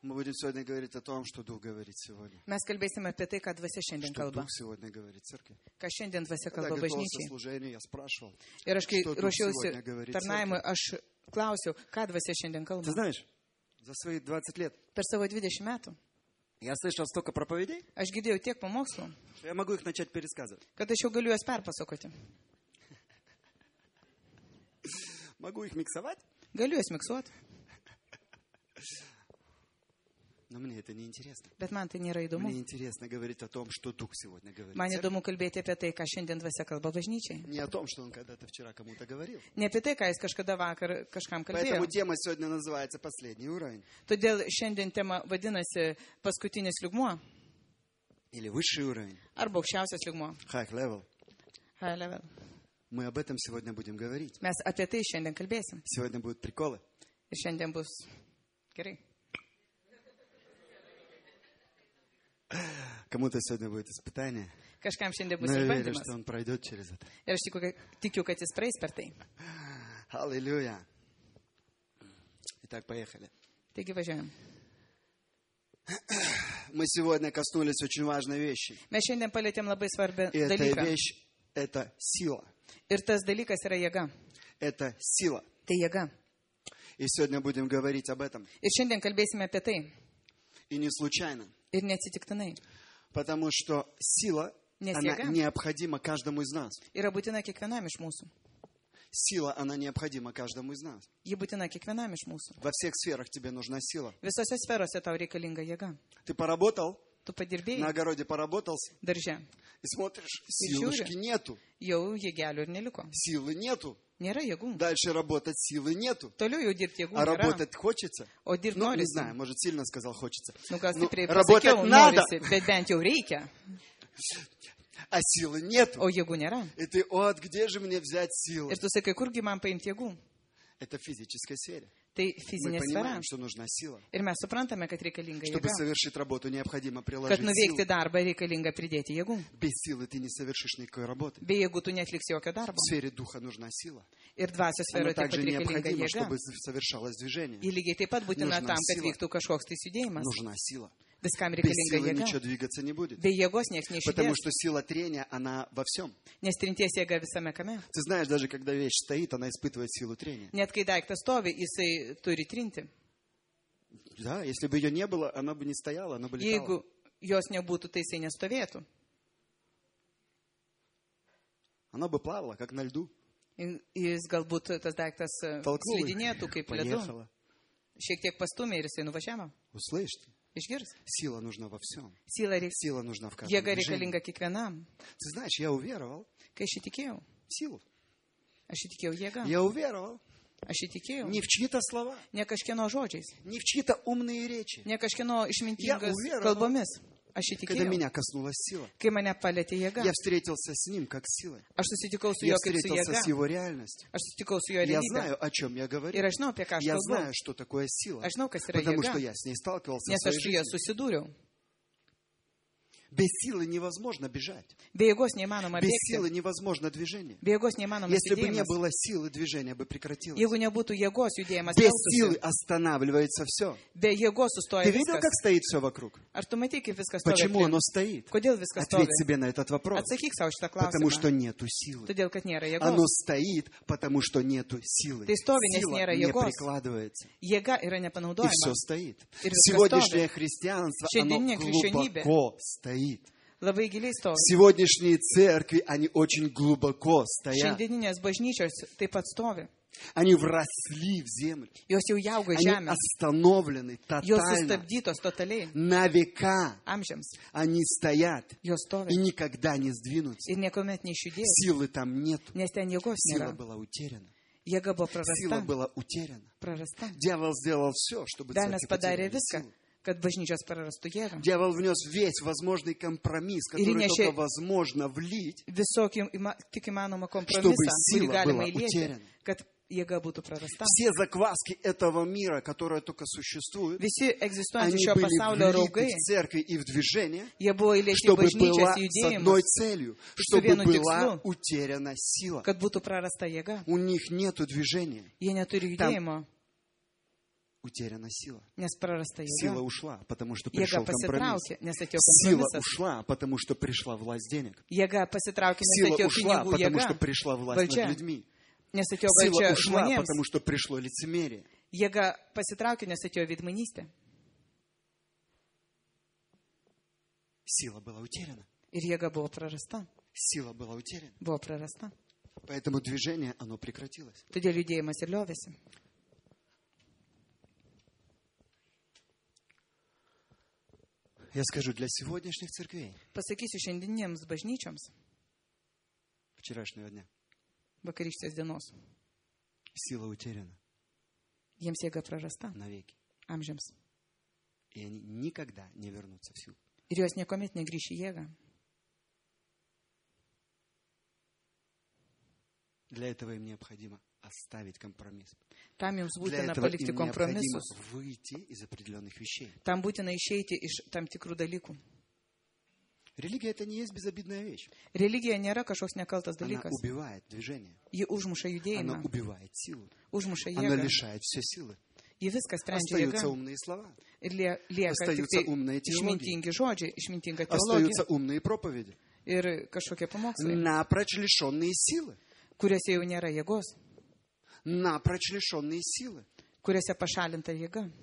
Мы будем сегодня говорить о том, что Дух говорит сегодня. Mes kalbėsime apie tai, ką dvasia šiandien Что kalba. Дух сегодня говорит церкви. Ką šiandien dvasia Когда kalba готовился к bažnyčiai. служению, я спрашивал, Ir aš, kai что Дух ruošiausi сегодня говорит tarnavimui, церкви. aš klausiau, ką dvasia šiandien Ты kalba. знаешь, за свои 20 лет Per savo 20 metų я слышал столько проповедей, aš girdėjau tiek pamokslų, что я могу их начать пересказывать. kad aš jau galiu juos perpasakoti. Могу их миксовать, Galiu juos miksuoti, но мне это не интересно. bet man tai nėra įdomu. Мне интересно говорить о том, что Дух сегодня говорит Man церкви. įdomu kalbėti apie tai, ką šiandien dvasia kalba bažnyčiai. Не о том, что Он когда-то вчера кому-то говорил. Ne apie tai, ką jis kažkada vakar kažkam kalbėjo. Поэтому тема сегодня называется «Последний уровень» Todėl šiandien tema vadinasi paskutinis lygmuo или «Высший уровень» arba aukščiausias lygmuo. «High level». High level. Мы об этом сегодня будем говорить. Mes apie tai šiandien kalbėsim. Сегодня будут приколы. Ir šiandien bus gerai. Кому-то сегодня будет испытание. Kažkam šiandien bus Но я верю, išbandymas. что он пройдет через это. Ir aš tikiu, kad jis praeis per tai. Аллилуйя. Итак, поехали. Taigi važiuojam. Мы сегодня коснулись очень важной вещи. Mes šiandien palėtėm labai svarbią И эта dalyką. вещь – это сила. Ir tas dalykas yra jėga. Это сила. Tai jėga. И сегодня будем говорить об этом. Ir šiandien kalbėsime apie tai. И не случайно. Ir neatsitiktinai. Потому что сила, Nes она jėga необходима каждому из нас. yra būtina kiekvienam iš mūsų. Сила, она необходима каждому из нас. Ji būtina kiekvienam iš mūsų. Во всех сферах тебе нужна сила. Visose sferose tau reikalinga jėga. Ты поработал, Tu на padirbėjai огороде поработался, darže. и смотришь, силушки нету, Jau jėgelių ir neliko. силы нету. Nėra jėgų. Дальше работать силы нету. Toliau jau dirbti jėgų А nėra. работать хочется? O dirbti Ну, не norisi. знаю, может, сильно сказал хочется. Nu, gal Ну, stipriai работать pasakiau, надо, norisi, bet bent jau reikia. а силы нету. O jėgų nėra. И ты, вот где же мне взять силы? Ir tu sakai, kurgi man paimti jėgų. Это в физической сфере. Tai Мы fizinė sfera. понимаем, что нужна сила. Ir mes suprantame, kad reikalinga Чтобы jėga. совершить работу, необходимо Kad приложить nuveikti силу. darbą reikalinga pridėti jėgų. Без силы ты не совершишь никакой работы. Be jėgų tu netliksi jokio darbo. В сфере духа нужна сила. Ir dvasios Она sferoje taip pat также reikalinga необходима, jėga. чтобы совершалось движение. Ji lygiai taip pat būtina Нужна tam, kad sila. vyktų kažkoks tai judėjimas. Нужна сила. Viskam Без reikalinga силы jėga. ничего двигаться не будет. Be jėgos niekas Потому neišjudės. что сила трения, она во всем. Nes trinties jėga visame kame. Ты знаешь, даже когда вещь стоит, она испытывает силу трения. Net kai daiktas stovi, jisai turi trinti. Да, если бы ее не было, она бы не стояла, она бы летала. Jeigu jos nebūtų, tai jisai nestovėtų. Она бы плавала, как на льду. Jis galbūt tas daiktas Толкнула и slidinėtų kaip ledu. поехала. Šiek tiek pastumė ir jisai nuvažiavo. Услышите? Išgirs. Сила нужна во всем. Jėga Сила нужна в каждом движении. reikalinga kiekvienam. Ты знаешь, я уверовал Kai aš įtikėjau, в силу. aš įtikėjau jėgą. Я уверовал Aš įtikėjau не в чьи-то слова, ne kažkieno žodžiais, не в чьи-то умные речи. ne kažkieno išmintingas uveravo, kalbomis. Aš Когда įtikėjau, меня коснулась сила, kai mane palėtė jėga. я встретился с ним как с силой. Aš susitikau su Я juo kaip su встретился jėga. с его реальностью. Aš susitikau su jo Я realybė. знаю, о чем я говорю. Ir aš žinau, apie ką aš Я kalbu. знаю, что такое сила. Aš žinau, kas yra Потому что jėga, я с ней сталкивался в nes aš своей su ja жизни. susidūriau. Без силы невозможно бежать. Be jėgos neįmanoma Без bėgti. силы невозможно движение. Be jėgos neįmanoma Если бы не judėjimas. было силы, движение бы прекратилось. Jeigu nebūtų jėgos, judėjimas Без силы liautųsi. останавливается все. Be jėgos sustoja Ты видел, viskas. как стоит все вокруг? Ar tu matai, kaip viskas stovi? Почему aplink? оно стоит? Kodėl viskas stovi? Ответь себе на этот вопрос. Atsakyk savo šitą Потому что klausimą. нету силы. Todėl, kad nėra Оно jėgos. стоит, потому что нету силы. Tai stovi, nes Сила nėra не jėgos. прикладывается. Jėga yra И все nepanaudojama. стоит. И viskas Сегодняшнее stovi. христианство, Šiandieninė оно krikščionybė глубоко стоит. Labai giliai stovi. Сегодняшние церкви, они очень глубоко стоят. Šiandieninės bažnyčios taip pat stovi. Они вросли в землю. Jos jau jauga Они žemę. остановлены Jos тотально. sustabdytos totaliai. На века Amžiams. они стоят Jos stovi. и никогда не сдвинутся. Ir niekuomet neišjudės. Силы там нет. Nes ten jėgos Сила nėra. была утеряна. Jėga buvo Сила prarasta. была утеряна. Prarasta. Дьявол сделал все, чтобы Velnias церкви padarė потеряли viską, силу. kad bažnyčios prarastų jėgą. Дьявол внес весь возможный компромисс, который įnešė только возможно влить, Visokį tik įmanomą чтобы kompromisą, kurį сила galima была įlieti, утеряна. kad jėga būtų prarasta. Все закваски этого мира, которые только существуют, Visi egzistuojantys они šio были pasaulio влиты raugai, в церкви и в движение, jie buvo įlieti į чтобы bažnyčios была с одной judėjimus, целью, su чтобы vienu была tikslu, утеряна сила. kad būtų prarasta jėga. У них нету движения. Jie neturi Tam- judėjimo. утеряна сила. Nes prarasta Сила jėga. ушла, потому что Jėga пришел компромисс. pasitraukė, nes atėjo Сила kompromisas. ушла, потому что пришла власть денег. Jėga pasitraukė, nes Сила atėjo ушла, pinigų потому что jėga. пришла власть Valdžia. над людьми. Nes atėjo Сила valdžia ушла, žmonėms. потому что пришло лицемерие. Jėga pasitraukė, nes atėjo veidmainystė. Сила была утеряна. Ir jėga buvo prarasta. Сила была утеряна. Buvo prarasta. Поэтому движение, оно прекратилось. Todėl judėjimas ir liovėsi. Я скажу, для сегодняшних церквей, Pasakysiu šiandieniems bažnyčioms вчерашнего дня, vakarykštės dienos. сила утеряна Jiems jėga prarasta навеки. amžiams. И они никогда не вернутся в силу. Ir jos niekuomet negrįš į jėgą. Для этого им необходимо оставить компромисс. Tam jums Для būtina этого palikti им необходимо kompromisus. выйти из определенных вещей. Tam būtina išeiti iš tam tikrų dalykų. Религия — это не есть безобидная вещь. Religija nėra kažkoks nekaltas Она dalykas. убивает движение. Ji užmuša Она judėjimą, убивает силу. užmuša Она jėgą. лишает все силы. Ji viską sprendžia Остаются jėga. умные слова. Ir lieka tik Остаются tai умные теологии. išmintingi žodžiai, išmintinga Остаются teologija умные проповеди. ir kažkokie pamokslai, Напрочь лишенные силы. kuriuose jau nėra jėgos, Напрочь лишенные силы. kuriuose pašalinta jėga.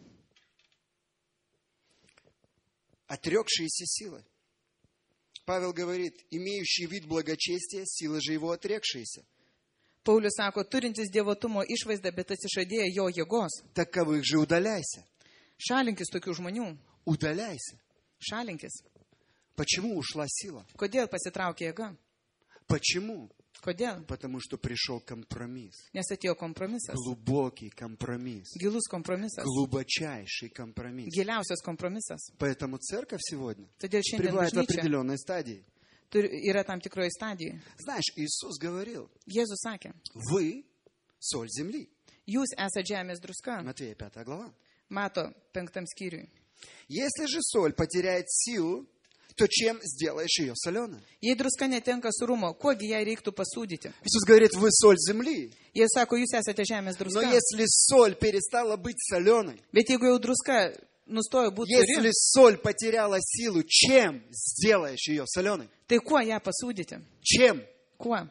Отрекшиеся силы. Павел говорит, имеющий вид благочестия, сила же его отрекшиеся. Paulius sako, turintis dievotumo išvaizdą, bet atsižadėję jo jėgos. Таковых же удаляйся. Šalinkis tokių žmonių. Удаляйся. Šalinkis. Почему ушла сила? Kodėl pasitraukė jėga? Почему? Kodėl? Потому что пришел компромисс. Nes atėjo kompromisas. Глубокий компромисс. Gilus kompromisas. Глубочайший компромисс. Giliausias kompromisas. Поэтому церковь сегодня Todėl šiandien пребывает в bažnyčia определенной стадии. yra tam tikroje stadijoje. Знаешь, Иисус говорил, Jėzus sakė, вы соль земли. jūs esate žemės druska. Матфея 5 глава. Mato 5 skyriui. Если же соль потеряет силу, то чем сделаешь ее соленой? Jei druska netenka surumo, kuogi ją reiktų pasūdyti? Иисус говорит, вы соль земли. Jie sako, jūs esate žemės Но druska. если соль перестала быть соленой, Bet jeigu jau druska nustojo būti если suri, соль потеряла силу, чем сделаешь ее соленой? tai kuo ją pasūdyti? Чем? Kuo?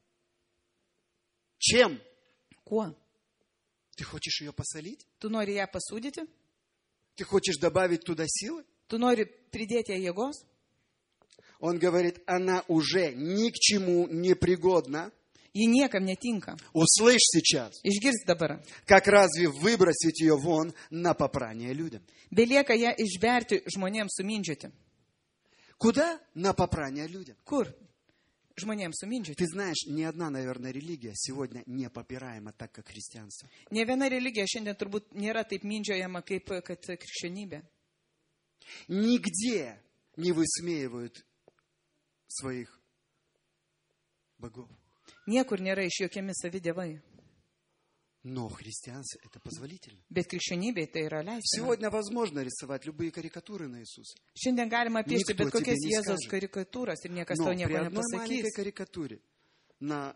Чем? Kuo? Ты хочешь ее посолить? Tu nori ją pasūdyti? Ты хочешь добавить туда силы? Tu nori pridėti ją jėgos? Он говорит, она уже ни к чему не пригодна. Ji niekam netinka. Услышь сейчас, Išgirsk dabar. как разве выбросить ее вон на попрание людям? Belieka ją išberti žmonėms sumindžioti. Куда? На попрание людям. Kur? Žmonėms sumindžioti. Ты знаешь, ни одна, наверное, религия сегодня не попираема так, как христианство. Ne viena religija šiandien turbūt nėra taip mindžiojama kaip kad krikščionybė. Нигде не высмеивают своих богов. Niekur nėra išjuokiami savi dievai. Но христианство это позволительно. Bet krikščionybė tai yra leistina. Сегодня возможно рисовать любые карикатуры на Иисуса. Šiandien galima piešti Никто bet kokias тебе не Jėzaus скажет. karikatūras ir niekas Но to при nieko одной маленькой nepasakys. карикатуре на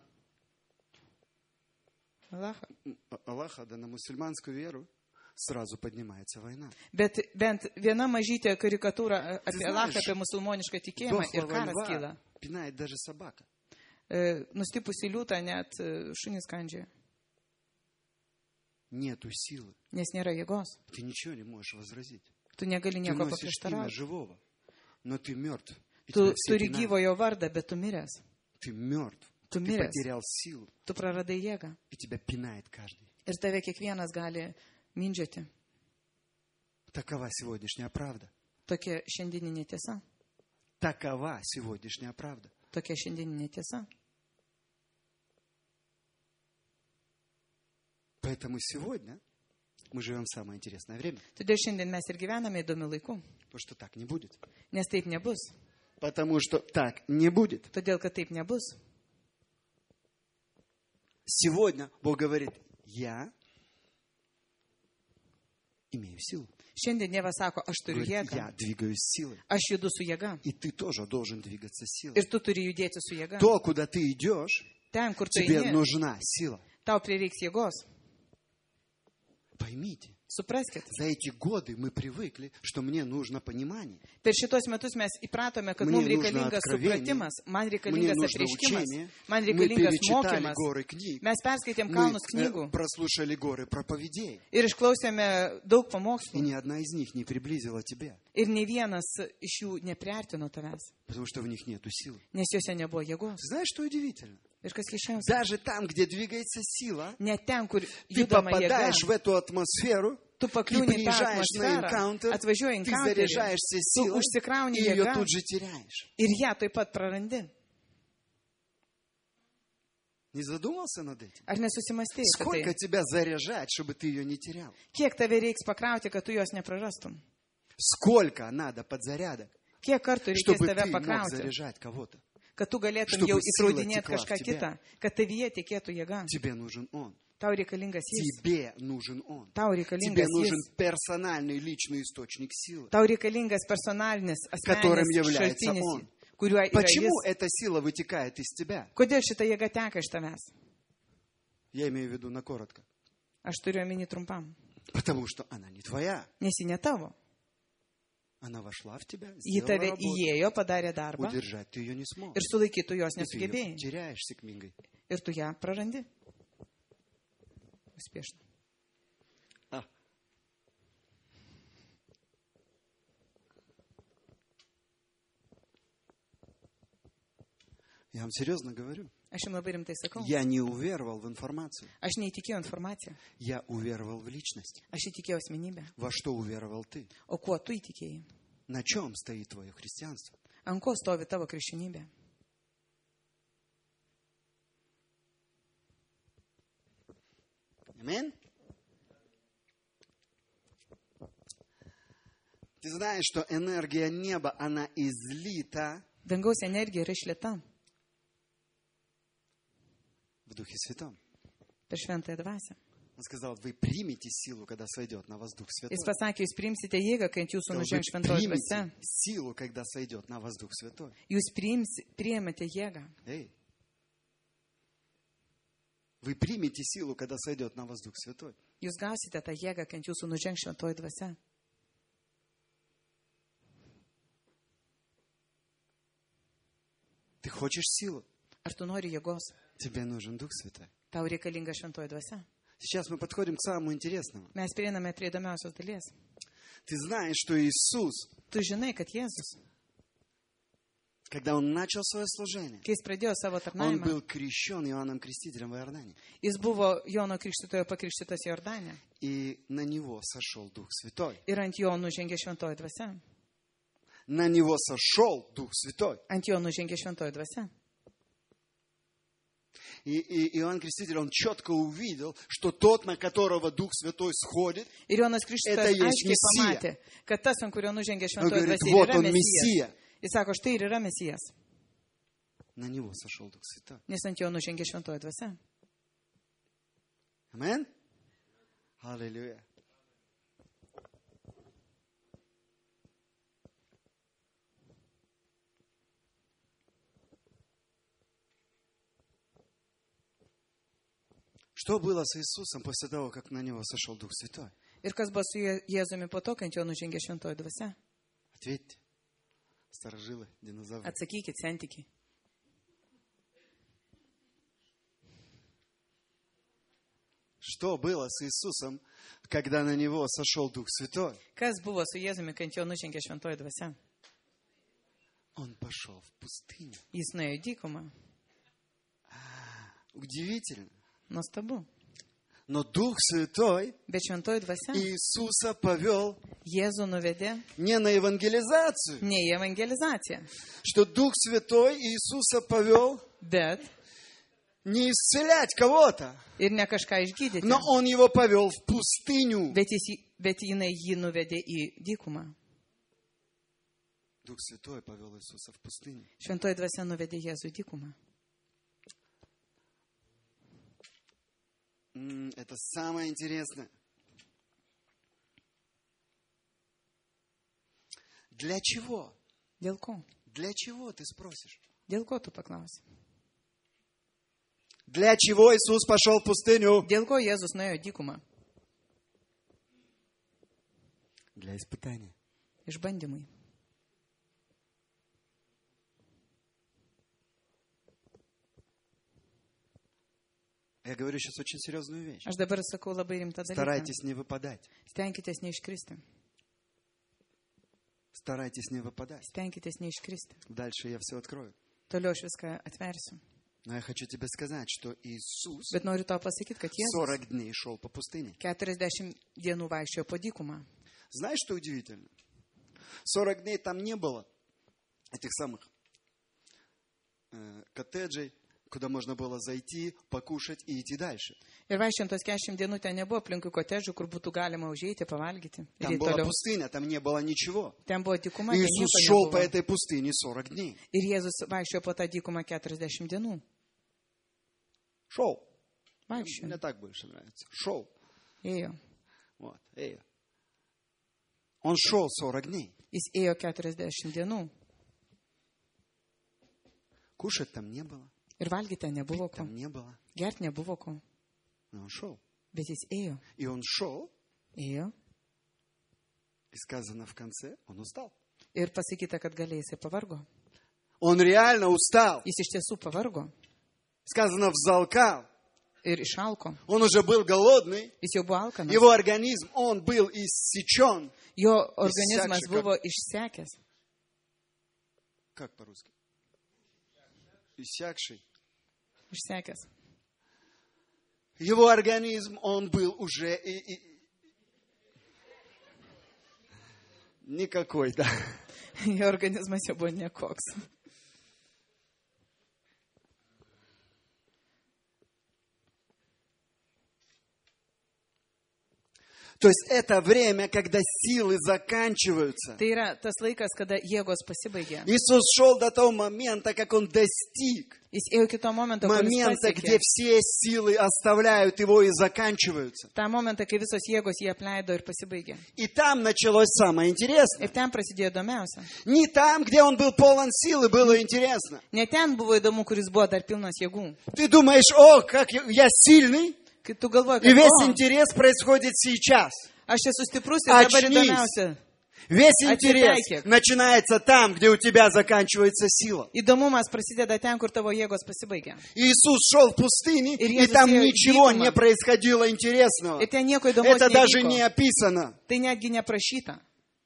Alacha. Аллаха, да на мусульманскую веру, сразу поднимается война. Bet bent viena mažytė karikatūra apie Ты Alachą, знаешь, apie musulmonišką tikėjimą ir Дохлого karas льва kyla. пинает даже собака. Nustipusi liūtą net šunys kandžioja, Нету силы. nes nėra jėgos. Ты ничего не можешь возразить. Tu negali Ты nieko носишь имя paprieštarauti. живого, но ты мертв. И Tu тебя все turi пинают. gyvojo vardą, bet tu miręs. Ты мертв. Tu Ты miręs. потерял силу. Tu praradai jėgą. И тебя пинает каждый. Ir tave kiekvienas gali mindžioti. Такова сегодняшняя правда. Tokia šiandieninė tiesa. Такова сегодняшняя правда. Tokia šiandieninė tiesa. Поэтому сегодня мы живем в самое интересное время. Todėl šiandien mes ir gyvename įdomiu laiku. Потому что так не будет. Nes taip nebus. Потому что так не будет. Todėl, kad taip nebus. Сегодня Бог говорит, я имею силу. Šiandien Dievas sako, aš turiu Говорит, jėgą. я двигаюсь силой. Aš judu su jėga. И ты тоже должен двигаться силой. Ir tu turi judėti su jėga. То, куда ты идешь, Ten, kur tu тебе eini, нужна сила. tau prireiks jėgos. Поймите, Supraskit. За эти годы мы привыкли, что мне нужно понимание. Per šitos metus mes įpratome, kad Мне mums нужно reikalingas откровение, supratimas, man Мне reikalingas нужно apreiškimas, учение. man Мы reikalingas перечитали mokymas. горы книг. Mes perskaitėm Мы kalnus knygų прослушали горы проповедей. ir išklausėme daug И pamokslų. ни одна из них не приблизила тебя, Ir ne vienas iš jų nepriartino tavęs, потому что в них нету силы. nes juose nebuvo jėgos. Знаешь, что удивительно? Ir kas keišiausia, Даже там, где двигается сила, net ten, kur ты judama jėga, попадаешь в эту атмосферу, tu ты pakliūni į tą приезжаешь на atmosferą, энкаунтер, atvažiuoji į ты encounterį, заряжаешься tu силой, užsikrauni и ее jėgą тут же теряешь. ir ją taip pat prarandi. Не задумался над этим? Ar nesusimastėjai, apie Сколько tai? тебя заряжать, чтобы ты ее не терял? Kiek tave reiks pakrauti, kad tu jos neprarastum? Сколько надо подзарядок, Kiek kartų reikės чтобы tave ты мог pakrauti, заряжать кого-то? kad tu galėtum Чтобы jau сила įkraudinėti текла в kažką тебя. kitą, kad tavyje tekėtų jėga. Тебе нужен Он. Tau reikalingas jis. Тебе нужен Он. Tau Тебе reikalingas нужен jis. персональный личный источник силы. Tau reikalingas personalinis, Которым asmeninis является šaltinis, он. kuriuo yra Почему jis. эта сила вытекает из тебя? Kodėl šita jėga teka iš tavęs? Я имею в виду на коротко. Aš turiu omeny trumpam. Потому что она не твоя. Nes ji ne tavo. Она вошла в тебя, Ji сделала tave работу. įėjo, padarė darbą Удержать ты ее не смог. ir sulaikytų jos И ты ее nesugebėjai. теряешь, Секмингой. Ir tu ją prarandi. Uspėšna. Я вам серьезно говорю. Aš jums labai rimtai sakau. Я не уверовал в информацию. Aš neįtikėjau informaciją. Я уверовал в личность. Aš įtikėjau asmenybę. Во что уверовал ты? O kuo tu įtikėjai? На чем стоит твое христианство? Ant ko stovi tavo krikščionybė? Аминь. Ты знаешь, что энергия неба, она излита Dangaus energija yra išlieta в Духе Святом. per šventąją dvasią. Он сказал, вы примете силу, когда сойдет на вас Дух Святой. Jis pasakė, jūs priimsite jėgą, kai ant jūsų Сказал, nužengs вы šventoji dvasia. примете силу, когда сойдет на вас Дух Святой. Jūs priimate jėgą. Эй. Вы примете силу, когда сойдет на вас Дух Святой. Jūs gausite tą jėgą, kai ant jūsų nužengs šventoji dvasia. Ты хочешь силу? Ar tu nori jėgos? Тебе нужен Дух Святой. Tau reikalinga šventoji dvasia. Сейчас мы подходим к самому интересному. Mes prieiname prie įdomiausios dalies. Ты знаешь, что Иисус, Tu žinai, kad Jėzus, когда Он начал свое служение, kai jis pradėjo savo Он tarnavimą, был крещен Иоанном Крестителем в Иордане. jis buvo Jono Krikštytojo pakrikštytas į Jordanę. И на Него сошел Дух Святой. Ir ant jo nužengė šventoji dvasia. На Него сошел Дух Святой. Ant jo nužengė šventoji dvasia. И Иоанн Креститель, он четко увидел, что тот, на которого Дух Святой сходит, Ir Jonas Krikštytojas Это есть aiškiai Мессия. pamatė, kad tas, ant kurio nužengė он šventoji говорит, dvasia, вот yra он Mesijas. Мессия. Jis sako, štai ir yra Mesijas, На Него сошел Дух Святой. nes ant jo nužengė šventoji dvasia. Амен? Аллилуйя. Что было с Иисусом после того, как на Него сошел Дух Святой? Ir kas buvo su Jėzumi po to, kai ant jo nužengė šventoji dvasia? Ответьте. Старожилы, динозавры. Atsakykit, sentikiai. Что было с Иисусом, когда на Него сошел Дух Святой? Kas buvo su Jėzumi, kai ant jo nužengė šventoji dvasia? Он пошел в пустыню. Jis nuėjo į dykumą. Удивительно. Nuostabu. Но Дух Святой Bet šventoji dvasia Иисуса повел Jėzų nuvedė не на евангелизацию, ne į evangelizaciją, что Дух Святой Иисуса повел bet не исцелять кого-то, ir ne kažką išgydyti. но Он его повел в пустыню. Bet jinai jį nuvedė į dykumą. Дух Святой повел Иисуса в пустыню. Šventoji dvasia nuvedė Jėzų į dykumą. Это самое интересное. Для чего? Dėl ko? Для чего, ты спросишь? Dėl ko tu paklausi? Для чего Иисус пошел в пустыню? Dėl ko Jėzus nuėjo į dykumą? для испытания. Išbandymui. Я говорю сейчас очень серьезную вещь. Aš dabar sakau labai rimtą dalyką. Старайтесь не выпадать. Stenkitės neiškristi. Старайтесь не выпадать. Stenkitės neiškristi. Дальше я все открою. Toliau aš viską atversiu. Но я хочу тебе сказать, что Иисус Bet noriu tau pasakyti, kad Jėzus 40 дней шел по пустыне. 40 dienų vaikščiojo po dykumą. Знаешь, что удивительно? 40 дней там не было этих самых коттеджей, куда можно было зайти, покушать и идти дальше. Ir vaikščiant tos 40 dienų ten nebuvo aplinkui kotežų, kur būtų galima užeiti, pavalgyti. Ir Там eiti была toliau. пустыня, там не было ничего. Ten buvo dykuma, ten Иисус nieko шел по nebuvo. этой пустыне 40 дней. Ir Jėzus vaikščiojo po tą dykumą 40 dienų. Шел. Vaikščiojo. Мне так больше нравится. Шел. Ėjo. Вот, Он шел 40 дней. Jis ėjo 40 dienų. Кушать там не было. Ir valgyti ten nebuvo ko. Там не было. Gert nebuvo ko. Но он шел. Bet jis ėjo. И он шел, Ėjo. и сказано в конце, он устал. Ir pasakyta, kad galiai jisai pavargo. Он реально устал. Jis iš tiesų pavargo. Сказано, взалкал. Ir išalko. Он уже был голодный. Jis jau buvo alkanas. Его организм, он был иссечен. Jo organizmas Išsekši, buvo išsekęs. Как по-русски? Иссякший. Išsekęs. Его организм, он был уже никакой, да. Jo organizmas jau buvo nekoks. То есть это время, когда силы заканчиваются. Tai yra tas laikas, kada jėgos pasibaigė. Иисус шел до того момента, как Он достиг. Jis ėjo iki to momento, kol jis Момента, где pasiekė. все силы оставляют Его и заканчиваются. tą momentą, kai visos jėgos jį apleido ir pasibaigė. И там началось самое интересное. Ir ten prasidėjo įdomiausia. Не там, где Он был полон силы, было интересно. Ne ten buvo įdomu, kuris buvo dar pilnas jėgų. Ты думаешь, о, как я сильный, Kai tu galvoji, и kad весь o, интерес происходит сейчас. aš esu stiprus ir dabar Очнись. įdomiausia. Весь интерес Отвлекай. начинается там, где у тебя заканчивается сила. Įdomumas prasideda ten, kur tavo jėgos pasibaigia. Иисус шел в пустыне, И и Иисус там ėjo ничего dykumą. не происходило интересного. Ir ten nieko įdomaus Это даже не nevyko. описано. Tai netgi neprašyta.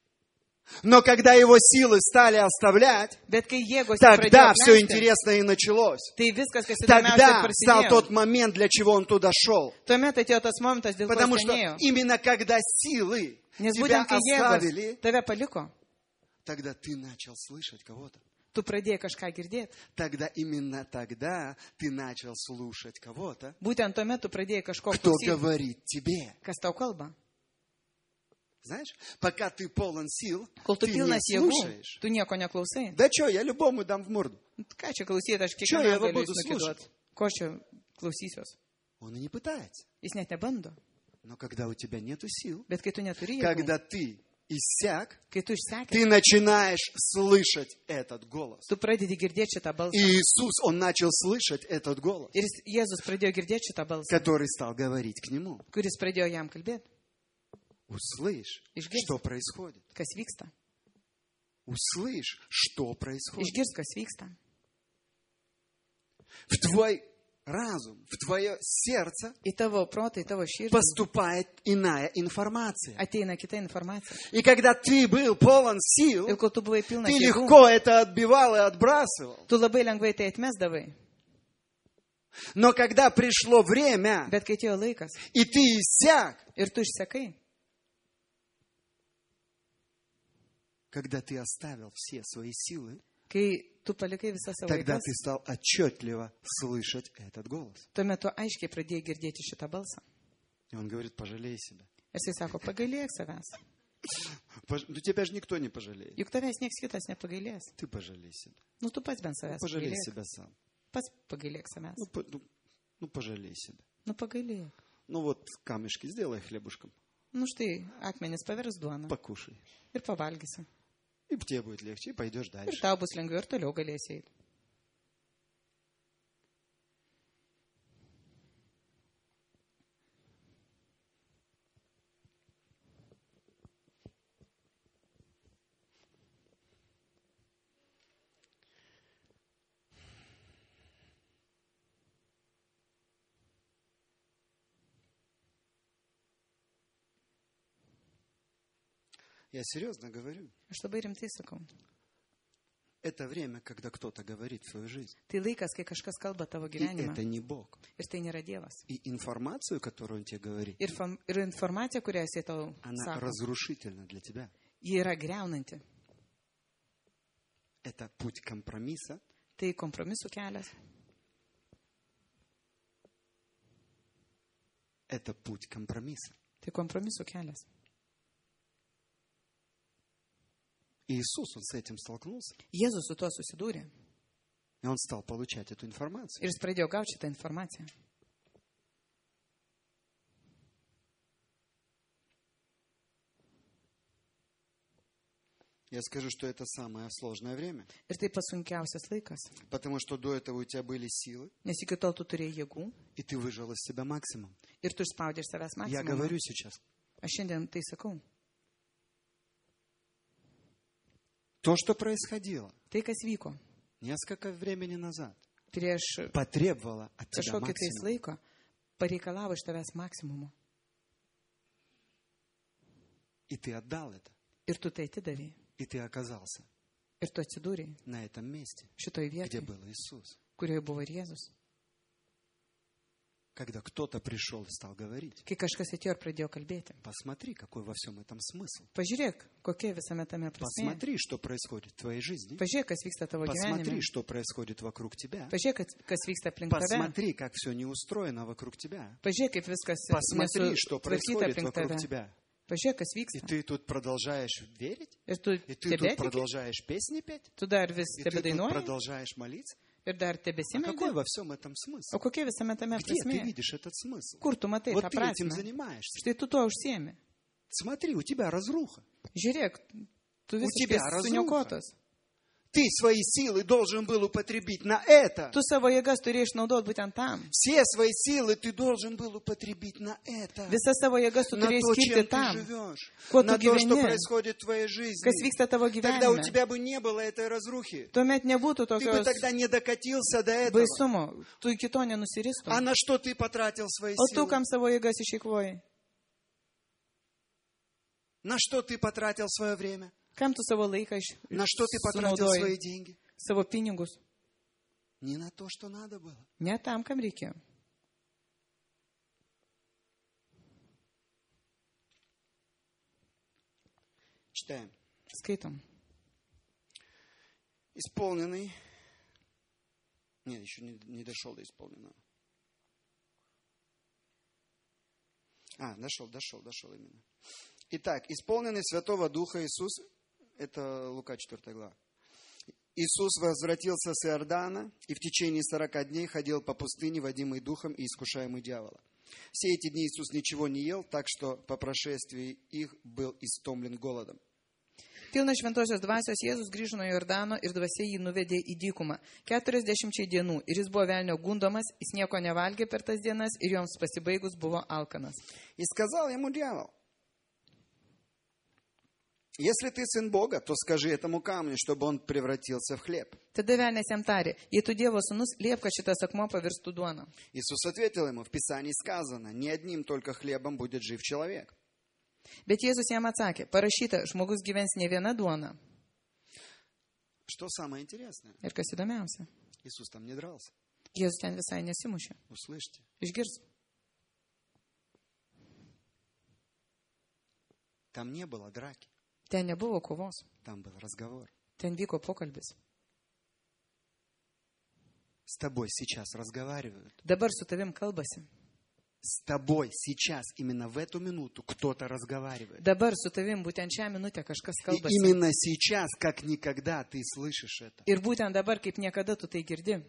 Но когда его силы стали оставлять, Bet kai jėgos jį тогда pradėjo все apleisti, интересное и началось. tai viskas, kas įdomiausia, Тогда стал prasidėjo. тот момент, для чего он туда шел. Tuomet atėjo tas momentas, dėl ko Потому jis что ten ėjo. именно когда силы Nes тебя būtent kai оставили, jėgos tave paliko, тогда ты начал слышать кого-то. tu pradėjai kažką girdėti. Тогда именно тогда ты начал слушать кого-то, Būtent tuomet tu pradėjai kažko кто klausyti, говорит тебе. kas tau kalba. Знаешь, пока ты полон сил, Kol tu ты не pilnas jėgų, слушаешь. tu nieko neklausai. Да что, я любому дам в морду. Nu, Ką čia klausyti, aš Čo я kiekvieną его galiu буду nukiduoti. Ko aš čia klausysiuos? Он и не пытается. Jis net nebando. Но когда у тебя нету сил, Bet kai tu neturi jėgų, когда ты иссяк, kai tu išsekęs, ты начинаешь слышать этот голос. tu pradedi girdėti šitą И balsą. Иисус, Он начал слышать этот голос, Ir Jėzus pradėjo girdėti šitą balsą, который стал говорить к Нему. kuris pradėjo jam kalbėti, Услышь, Išgirsk. что происходит. kas vyksta. Услышь, что происходит. Išgirsk, kas vyksta. В твой разум, в твое сердце Į tavo protą, į tavo širdį поступает иная информация. ateina kita informacija. И когда ты был полон сил, Ir kol tu buvai pilnas ты jėgų, легко это отбивал и отбрасывал. tu labai lengvai tai atmesdavai. Но когда пришло время, Bet kai atėjo laikas и ты иссяк, ir tu išsekai, когда ты оставил все свои силы, kai tu palikai visą savo тогда jėgas, ты стал отчетливо слышать этот голос. tuomet tu aiškiai pradėjai girdėti šitą balsą. И он говорит, пожалей себя. Ir jisai sako, pagailėk savęs. Ну тебя же никто не пожалеет. Juk tavęs nieks kitas nepagailės. Ты пожалей себя. Nu, tu pats bent savęs Пожалей pagailėk. себя сам. Pats pagailėk savęs. Ну, пожалей себя. Nu, pagailėk. Ну вот камешки сделай хлебушком, Nu, štai, akmenis pavers duoną покушай. ir pavalgysi. И тебе будет lегче, и пойдешь Ir дальше. tau bus lengviau ir toliau galėsi eiti. Я серьезно говорю. Aš labai rimtai sakau. Это время, когда кто-то говорит в свою жизнь. Tai laikas, kai kažkas kalba tavo И gyvenimą. это не Бог. Ir tai nėra Dievas. И информацию, которую Он тебе говорит, Ir informacija, kurią jisai tau она sako, разрушительна для тебя. ji yra greunanti. Это путь компромисса. Tai kompromisų kelias. Это путь компромисса. Tai kompromisų kelias. И Иисус, Он с этим столкнулся. Jėzus su tuo susidūrė. И Он стал получать эту информацию. Ir jis pradėjo gauti šitą informaciją. Я скажу, что это самое сложное время. Ir tai pats sunkiausias laikas. Потому что до этого у тебя были силы, Nes iki tol tu turėjai jėgų и ты выжил из себя максимум. ir tu išspaudė iš savęs Я maksimumą. говорю сейчас. Aš šiandien tai sakau. То, что происходило Tai, kas vyko несколько времени назад, prieš потребовало от тебя kažkokį tais максимум. laiko, pareikalavo iš tavęs maksimumo. И ты отдал это. Ir tu tai atidavėjai. И ты оказался Ir tu atsidūrėjai на этом месте, šitoj где vietoje, был Иисус. kurioje buvo ir Jėzus. Когда кто-то пришел и стал говорить, Kai kažkas atėjo ir pradėjo kalbėti. посмотри, какой во всем этом смысл. Pažiūrėk, kokia visame tame prasme. Посмотри, что происходит в твоей жизни. Pažiūrėk, kas vyksta tavo Посмотри, gyvenime. что происходит вокруг тебя. Pažiūrėk, kas vyksta aplink tave. Посмотри, как все не устроено вокруг тебя. Pažiūrėk, kaip viskas Посмотри, что nesutvarkyta происходит aplink вокруг tave. тебя. Pažiūrėk, kas И vyksta. ты тут продолжаешь верить, Ir tu и ты тут tebetiki, продолжаешь песни петь, tu dar vis и ты тут tebedainuoji продолжаешь молиться. ir dar А какой tebesimeldži. во всем этом смысл? O kokia visame tame Где ты prasme? видишь этот смысл? Kur tu matai Вот tą ты этим prasme? занимаешься. Štai tu tuo užsiemi. Смотри, у тебя разруха. Žiūrėk, tu тебя visiškai разруха. suniokotas. Ты свои силы должен был употребить на это. Tu savo jėgas turėjai išnaudoti būtent tam. Все свои силы ты должен был употребить на это. Visas savo jėgas tu На turėjai то, skirti чем ты tam, живешь. kuo На tu то, что gyveni, происходит в твоей жизни. kas vyksta tavo Тогда у gyvenime. тебя бы не было этой разрухи. Tuomet nebūtų Ты бы tokios тогда не докатился до этого. baisumo. Tu iki to nenusiristum. А на что ты потратил свои O tu силы? kam savo jėgas išeikvojai? На что ты потратил свое время? Kam tu savo laiką На что ты потратил свои sunaudojai? деньги? Savo pinigus? Не на то, что надо было. Ne tam, kam reikėjo. Читаем. Skaitom. Исполненный. Нет, еще не дошел до исполненного. Дошел именно. Итак, исполненный Святого Духа Иисус, это Лука 4 глава. Иисус возвратился с Иордана и в течение 40 дней ходил по пустыне, водимый Духом и искушаемый дьявола. Все эти дни Иисус ничего не ел, так что по прошествии их был истомлен голодом. Pilnas šventosios dvasios Jėzus grįžo nuo Jordano ir dvasia jį nuvedė į dykumą 40 dienų ir jis buvo velnio gundomas, jis nieko nevalgė per tas dienas ir joms pasibaigus buvo alkanas. И сказал ему дьявол: если ты сын Бога, то скажи этому камню, чтобы он превратился в хлеб. Tada velnės jam tarė, jei tu Dievo sūnus, liep, kad šitas akmuo pavirstų duoną. Иисус ответил ему: в Писании сказано, не одним только хлебом будет жив человек. Bet Jėzus jam atsakė, parašyta, žmogus gyvens ne viena duona. Что самое интересное, Ir kas įdomiausia, Иисус там не дрался. Jėzus ten visai nesimušė. Услышьте, Išgirs. там не было драки, Ten nebuvo kovos, там был разговор. ten vyko pokalbis. С тобой сейчас разговаривают. Dabar su tavim kalbasi. С тобой сейчас, именно в эту минуту, кто-то разговаривает. Dabar su tavim būtent šią minutę kažkas И kalbasi. именно сейчас, как никогда, ты слышишь это. Ir būtent dabar, kaip niekada, tu tai girdi.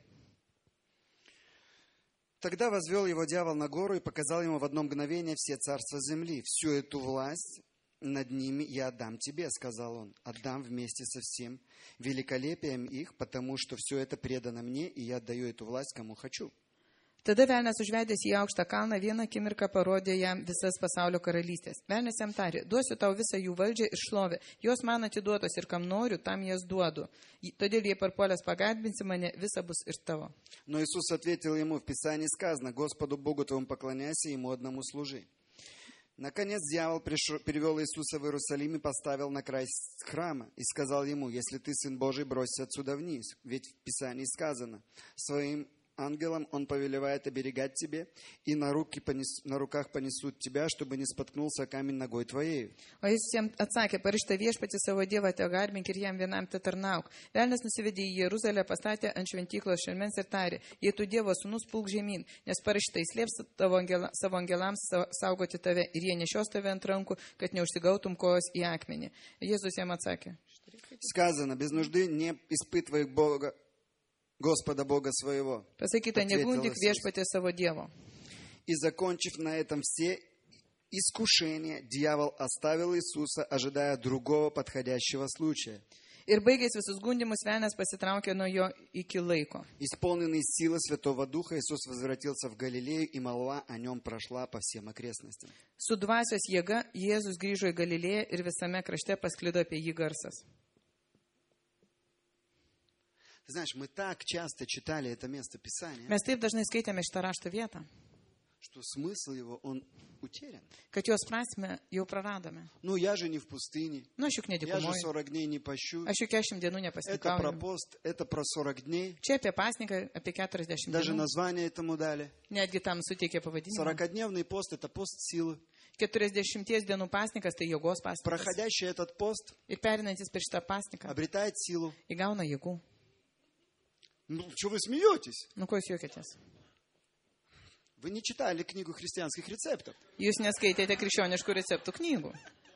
Тогда возвел его дьявол на гору и показал ему в одно мгновение все царства земли. Всю эту власть над ними я отдам тебе, сказал он. Отдам вместе со всем великолепием их, потому что все это предано мне, и я отдаю эту власть, кому хочу. Tada velnės užvedęs į aukštą kalną vieną akimirką parodė jam visas pasaulio karalystės. Velnės jam tarė, duosiu tau visą jų valdžią ir šlovę. Jos man atiduotos ir kam noriu, tam jas duodu. Todėl jei parpuolęs pagadbinsi mane, visa bus ir tavo. Но Иисус ответил ему: в Писании сказано: Господу Богу твоему поклоняйся, Ему одному служи. Наконец дьявол привел Иисуса в Иерусалим и поставил на край храма и сказал ему: «Если ты Сын Божий, бросься отсюда вниз, ведь в Писании сказано: своим ангелам он повелевает оберегать тебе, и на руках понесут тебя, чтобы не споткнулся камень ногой твоей». O Jėzus jam atsakė, parašyta viešpatį savo Dievą tegarbink ir jam vienam te tarnauk. Velnias nusivedė į Jeruzalę, pastatė ant šventyklos šelmens ir tarė: jei tu Dievo sūnus, pulk žemyn, nes parašyta, jis slėps savo angelams saugoti tave ir jie nešios tave ant rankų, kad neužsigautum kojos į akmenį. Jėzus jam atsakė. Сказано: без нужды не испытывай Господа Бога своего. Pasakyta, negundik viešpatį savo Dievo. И закончив на этом все искушения, дьявол оставил Иисуса, ожидая другого подходящего случая. Ir baigęs visus gundymus, velnias pasitraukė nuo jo iki laiko. Исполненный силы Святого Духа, Иисус возвратился в Галилею, и молва о нем прошла по всем окрестностям. Su dvasios jėga Jėzus grįžo į Galilėją ir visame krašte pasklido apie jį garsas. Ты знаешь, мы так часто читали это место Писания, Mes taip dažnai skaitėme šitą rašto vietą, что смысл его, он утерян. kad jos prasme jau praradome. Ну, я же не в пустыне, Nu, aš juk я же nedikumoju, 40 дней не пощу. aš juk 40 dienų Это про nepasnikauju. пост, это про 40 дней. Čia apie pasniką, apie 40 Даже dienų. название этому дали. Netgi tam suteikė pavadinimą. 40-дневный пост – это пост силы. 40 dienų pasnikas tai jėgos pasnikas. Проходящий этот пост Ir perinantis per šitą pasniką обретает силу. įgauna jėgų. Ну, что вы смеетесь? Nu, ko jūs juokitės? Вы не читали книгу христианских рецептов. Jūs neskaitėte krikščioniškų receptų knygų.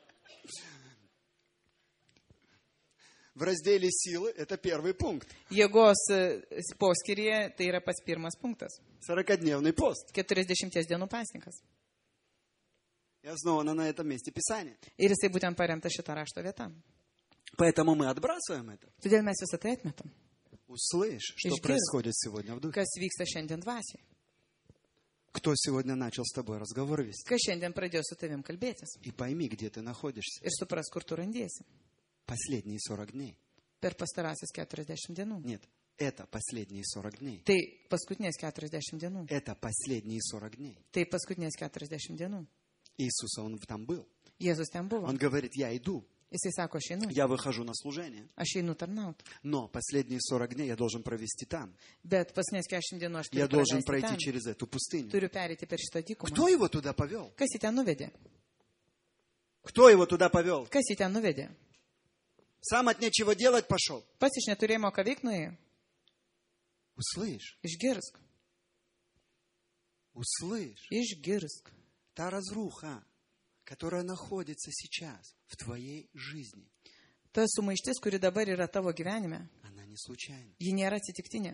В разделе силы это первый пункт. Jėgos poskyryje tai yra pats pirmas punktas. 40-дневный пост. 40 dienų pasnikas. И основано на этом месте Писания. Ir jisai būtent paremta šitą rašto vietą. Поэтому мы отбрасываем это. Todėl mes visą tai atmetam. Услышь, что Išgirsk. происходит сегодня в духе. Kas vyksta šiandien dvasiai? Кто сегодня начал с тобой разговор вести? Kas šiandien pradėjo su tavim kalbėtis? И пойми, где ты находишься. Ir supras, kur tu randiesi. Последние 40 дней. Per pastarasis 40 dienų. Нет, это последние 40 дней. Tai paskutinės 40 dienų. Это последние 40 дней. Tai paskutinės 40 dienų. Иисус, Он там был. Jėzus ten buvo. Он говорит: я иду, Jisai sako, aš einu. я выхожу на служение. Aš einu tarnauti. Но последние 40 дней я должен провести там. Bet paskutinės 40 dienų aš Я turiu должен praleisti пройти ten. через эту пустыню. Turiu perėti per šitą dykumą. Кто его туда повел? Kas jį ten nuvedė? Кто его туда повел? Kas jį ten nuvedė? Сам от нечего делать пошел. Pats iš neturėjimo ką veikti nuėjo. Услышь, Išgirsk. услышь. Išgirsk. Та разруха, которая находится сейчас в твоей жизни, Ta sumaištis, kuri dabar yra tavo gyvenime, она не случайна. ji nėra atsitiktinė.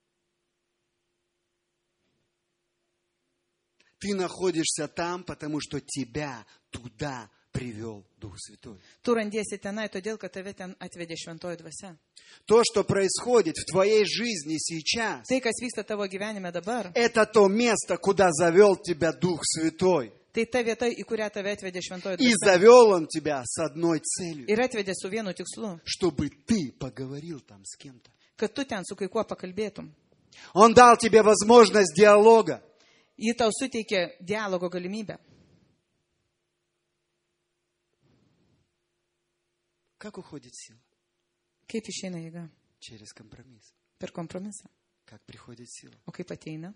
Ты находишься там, потому что тебя туда привел Дух Святой. Tu randiesi tenai, todėl, kad tave ten atvedė šventoji dvasia. То, что происходит в твоей жизни сейчас, Tai, kas vyksta tavo gyvenime dabar, это то место, куда завел тебя Дух Святой. tai ta vieta, į kurią tave atvedė šventoji И dvasia. завел Он тебя с одной целью, Ir atvedė su vienu tikslu, чтобы ты поговорил там с кем-то. kad tu ten su kai kuo pakalbėtum. Он дал тебе возможность диалога. Ji tau suteikė dialogo galimybę. Как уходит сила? Kaip išeina jėga? Через компромисс. Per kompromisą. Как приходит сила? O kaip ateina?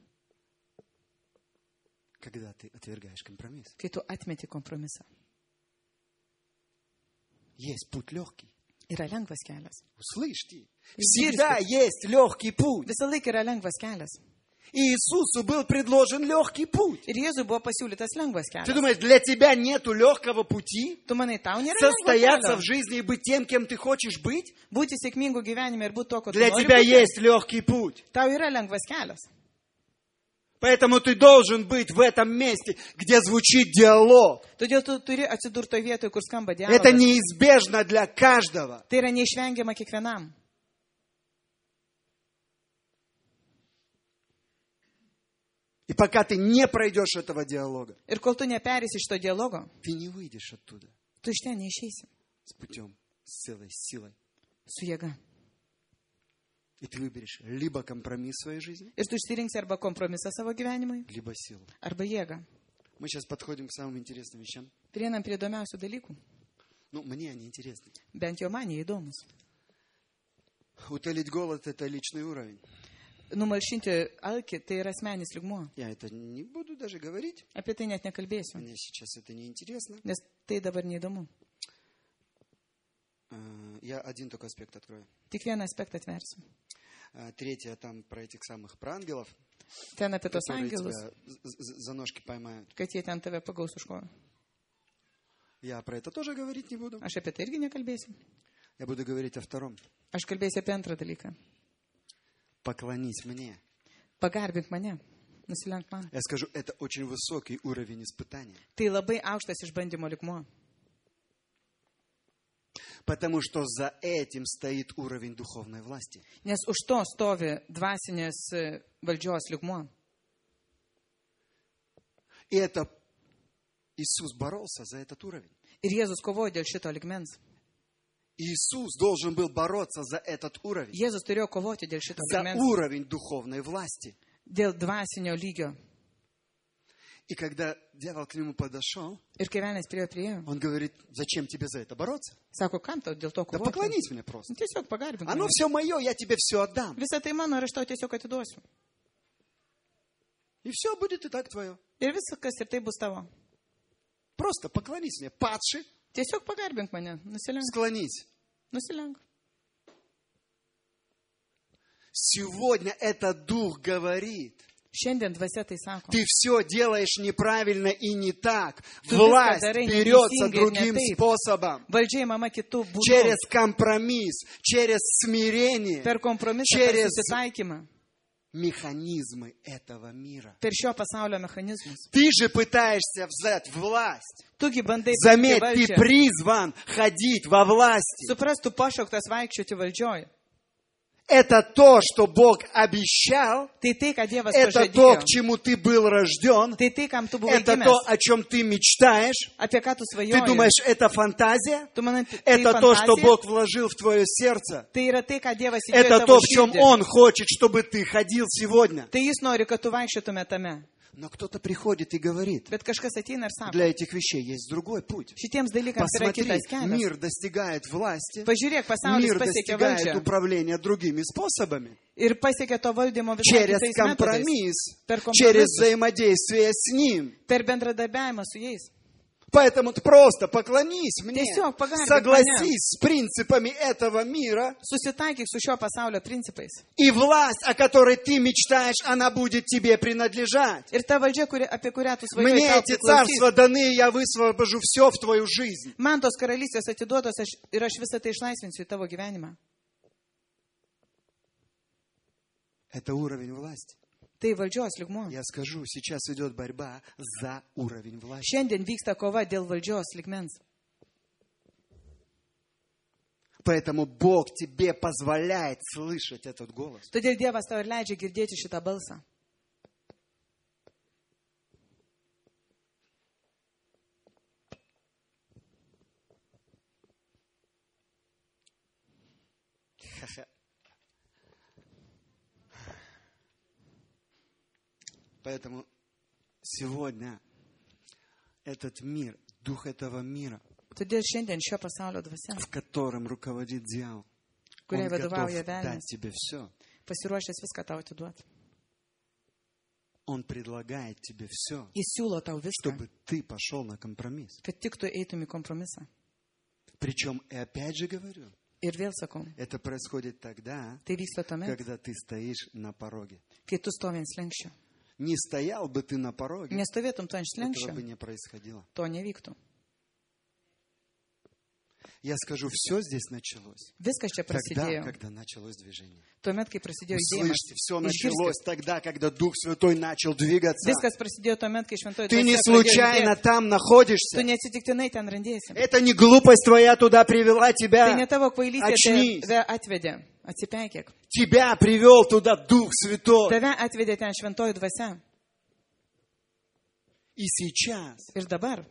Когда ты отвергаешь компромисс. Kai tu atmeti kompromisą. Есть путь легкий. Yra lengvas kelias. Услышьте. Išgirskit. Всегда есть легкий путь. Visą laiką yra lengvas kelias. И Иисусу был предложен легкий путь. Ir Jėzui buvo pasiūlytas lengvas Ты kelias. думаешь, для тебя нету легкого пути? Tu manai, tau nėra lengvo Состояться kelio. в жизни и быть тем, кем ты хочешь быть? Būti sėkmingu gyvenime ir būti to, ko tu Для nori тебя būti. есть легкий путь. Tau yra lengvas kelias. Поэтому ты должен быть в этом месте, где звучит диалог. Todėl tu turi atsidurti toje vietoje, kur skamba Это dialogas. неизбежно для каждого. Tai yra neišvengiama kiekvienam. И пока ты не пройдешь этого диалога, Ir kol tu neperėsi šito dialogo, ты не выйдешь оттуда tu iš ten neišeisi с путем, с целой силой. su jėga. И ты выберешь либо компромисс в своей жизни, Ir tu išsirinksi arba kompromisą savo gyvenimui, либо силу. arba jėgą. Мы сейчас подходим к самым интересным вещам. Prieinam prie įdomiausių dalykų. Ну, мне они интересны. Bent jau man jie įdomus. Утолить голод – это личный уровень. Numalšinti alkį tai yra asmenis lygmuo. Я это не буду даже говорить. Apie tai net nekalbėsiu, Мне сейчас это не интересно. nes tai dabar neįdomu. Я один только аспект открою. Tik vieną aspektą atversiu. Третье, там про этих самых проангелов, Ten apie tos которые angelus, тебя за ножки поймают. kad jie ten tave pagaus už kojų. Я про это тоже говорить не буду. Aš apie tai irgi nekalbėsiu. Я буду говорить о втором. Aš kalbėsiu apie antrą dalyką. Поклонись мне. Pagarbink mane. Nusilenk man. Я скажу, это очень высокий уровень испытания. Tai labai aukštas išbandymo lygmuo. Потому что за этим стоит уровень духовной власти. Nes už to stovi dvasinės valdžios lygmuo. И это Иисус боролся за этот уровень. Ir Jėzus kovojo dėl šito lygmens. Иисус должен был бороться за этот уровень. Jėzus turėjo kovoti dėl šito За lygmens. уровень духовной власти. Dėl dvasinio lygio. И когда дьявол к нему подошел, Ir kai velnias prie jo, он говорит, зачем тебе за это бороться? sako, kam tau dėl to Да kovoti? поклонись мне просто. Tiesiog pagarbink Оно mane. все мое, я тебе все отдам. Visą tai mano ir aš tau tiesiog atiduosiu. И все будет и так твое. Ir viskas ir tai bus tavo. Просто поклонись мне. Падши, Tiesiog pagarbink mane. Nusilenk. склонись. Nusilenk. Сегодня этот дух говорит, Šiandien dvasia tai sako. ты все делаешь неправильно и не так. Ты Власть viską darai берется neteisingai ir ne другим taip. способом. Valdžiai mama kitų būdų. Через компромисс, через смирение, Per kompromisą, per через susitaikymą. механизмы этого мира. Per šio pasaulio mechanizmus. Ты же пытаешься взять власть. Tugi bandai Заметь, paimti ты valdžią. призван ходить во власти. Supras, tu pašauktas vaikščioti valdžioj. Это то, что Бог обещал. Tai tai, ką Dievas Это то, pažadėjo. к чему ты был рожден. Tai tai, kam tu buvai Это gimęs. то, о чем ты мечтаешь. Apie ką tu Ты svajoji. думаешь, это фантазия? Tu manai, tai Это то, что fantazija? Бог вложил в твое сердце. Tai yra tai, ką Dievas įdėjo į Это tavo то, в чем širdį. Он хочет, чтобы ты ходил сегодня. Tai jis nori, kad tu vaikščiotume tame. Но кто-то приходит и говорит, Bet kažkas ateina ir sako, для этих вещей есть другой путь. šitiems dalykams yra Посмотри, kitas kelias. мир достигает власти, Pažiūrėk, pasaulis мир pasiekė достигает valdžią управления другими способами. ir pasiekė to valdymo visai Через kitais metodais. компромисс, Per через kompromisus, взаимодействие с Ним. per bendradarbiavimą su jais. Поэтому ты просто поклонись мне, Tiesiog pagarbink согласись с принципами этого мира, Susitaikyk su šio pasaulio principais. и власть, о которой ты мечтаешь, она будет тебе принадлежать. Ir ta valdžia, apie kurią tu svajoji, Мне tau эти priklausys. царства даны, я высвобожу все в твою жизнь. Man tos karalystės atiduotos ir aš visą tai išlaisvinsiu į tavo gyvenimą. Это уровень власти. Tai valdžios lygmuo. Я скажу, сейчас идет борьба за уровень власти. Šiandien vyksta kova dėl valdžios lygmens. Поэтому Бог тебе позволяет слышать этот голос. Todėl Dievas tau ir leidžia girdėti šitą balsą. Поэтому сегодня этот мир, дух этого мира, Todėl šiandien šio pasaulio dvasia, в котором руководит дьявол, он kuriai готов vadovauja дать velnias, тебе все. pasiruošęs viską tau atiduoti. Он предлагает тебе все, Jis siūlo tau viską, чтобы ты пошел на компромисс. kad tik tu eitum į kompromisą. Причем, и опять же говорю, Ir vėl sakau, это происходит тогда, tai vyksta tuomet, когда ты стоишь на пороге. kai tu stovi ant slengščio. Не стоял бы ты на пороге, Nestovėtum tu ant этого slengščio, бы не происходило. to nevyktų. Я скажу, все здесь началось. Viskas čia Тогда, prasidėjo. когда началось движение. Tuomet, kai prasidėjo judėjimas. Услышьте, все Išgirskit. началось тогда, когда Дух Святой начал двигаться. Viskas prasidėjo tuomet, kai šventoji Ты не dvasia pradėjo случайно judėti. там Tu находишься. neatsitiktinai ten randėsi. Это не глупость твоя туда привела Tai тебя. ne tavo kvailystė Очнись. tave atvedė. Atsipeikėk. Тебя привел туда Дух Святой. Tave atvedė ten šventoji dvasia. И сейчас Ir dabar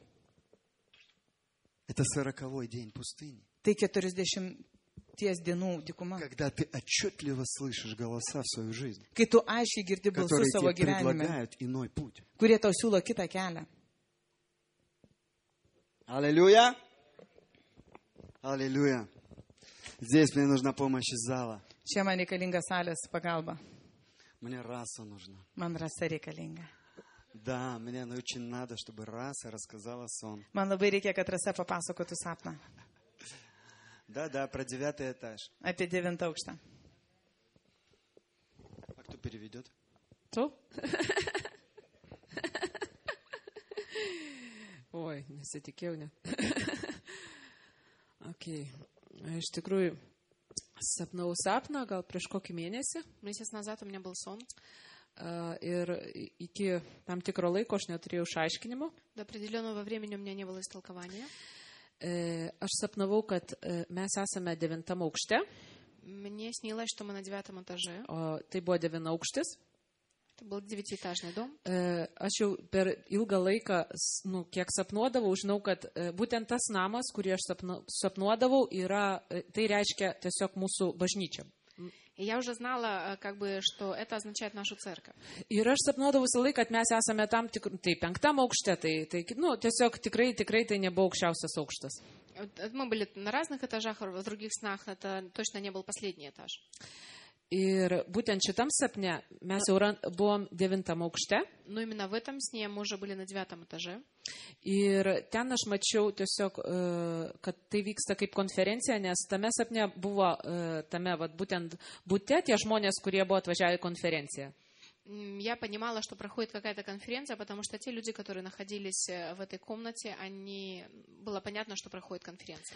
это 40-й день пустыни. tai 40 dienų dykuma. Когда ты отчетливо слышишь голоса в свою жизнь, Kai tu aiškiai girdi balsus которые savo тебе gyvenime, предлагают иной путь. kurie tau siūlo kitą kelią. Аллилуйя. Аллилуйя. Здесь мне нужна помощь из зала. Čia man reikalinga salės pagalba. Мне раса нужна. Man rasa reikalinga. Да, мне очень надо, чтобы раса рассказала сон. Man labai reikia, kad rasa papasakotų sapną. Да, про 9 этаж. Apie 9 aukštą. А кто переведет? Tu? Oi, nesitikėjau, ne. Okay. Iš tikrųjų, sapnau sapną gal prieš kokį mėnesį. Месяц назад у меня был сон. Ir iki tam tikro laiko aš neturėjau išaiškinimo. До определенного времени у меня не было истолкования. Aš sapnavau, kad mes esame 9 aukšte. Мне снилось, что мы на 9 этаже. O tai buvo 9-aukštis. Это был 9-этажный дом. Aš jau per ilgą laiką, kiek sapnuodavau, žinau, kad būtent tas namas, kurį aš sapnuodavau, tai reiškia tiesiog mūsų bažnyčia. И я уже знала, что это означает нашу церковь. Ir aš sapnuodavau visą laiką, kad mes esame tam tai 5 aukšte, tai tiesiog tikrai tai nebuvo aukščiausias aukštas. Мы были на разных этажах, в других снах это точно не был последний этаж. Ir būtent šitam sapne mes jau buvom 9 aukšte. Но именно в этом сне мы уже были на 9 этаже. Ir ten aš mačiau tiesiog, kad tai vyksta kaip konferencija, nes tame sapne buvo tame būtent bute tie žmonės, kurie buvo atvažiavę į konferenciją. Я понимала, что проходит какая-то конференция, потому что те люди, которые находились в этой комнате, было понятно, что проходит конференция.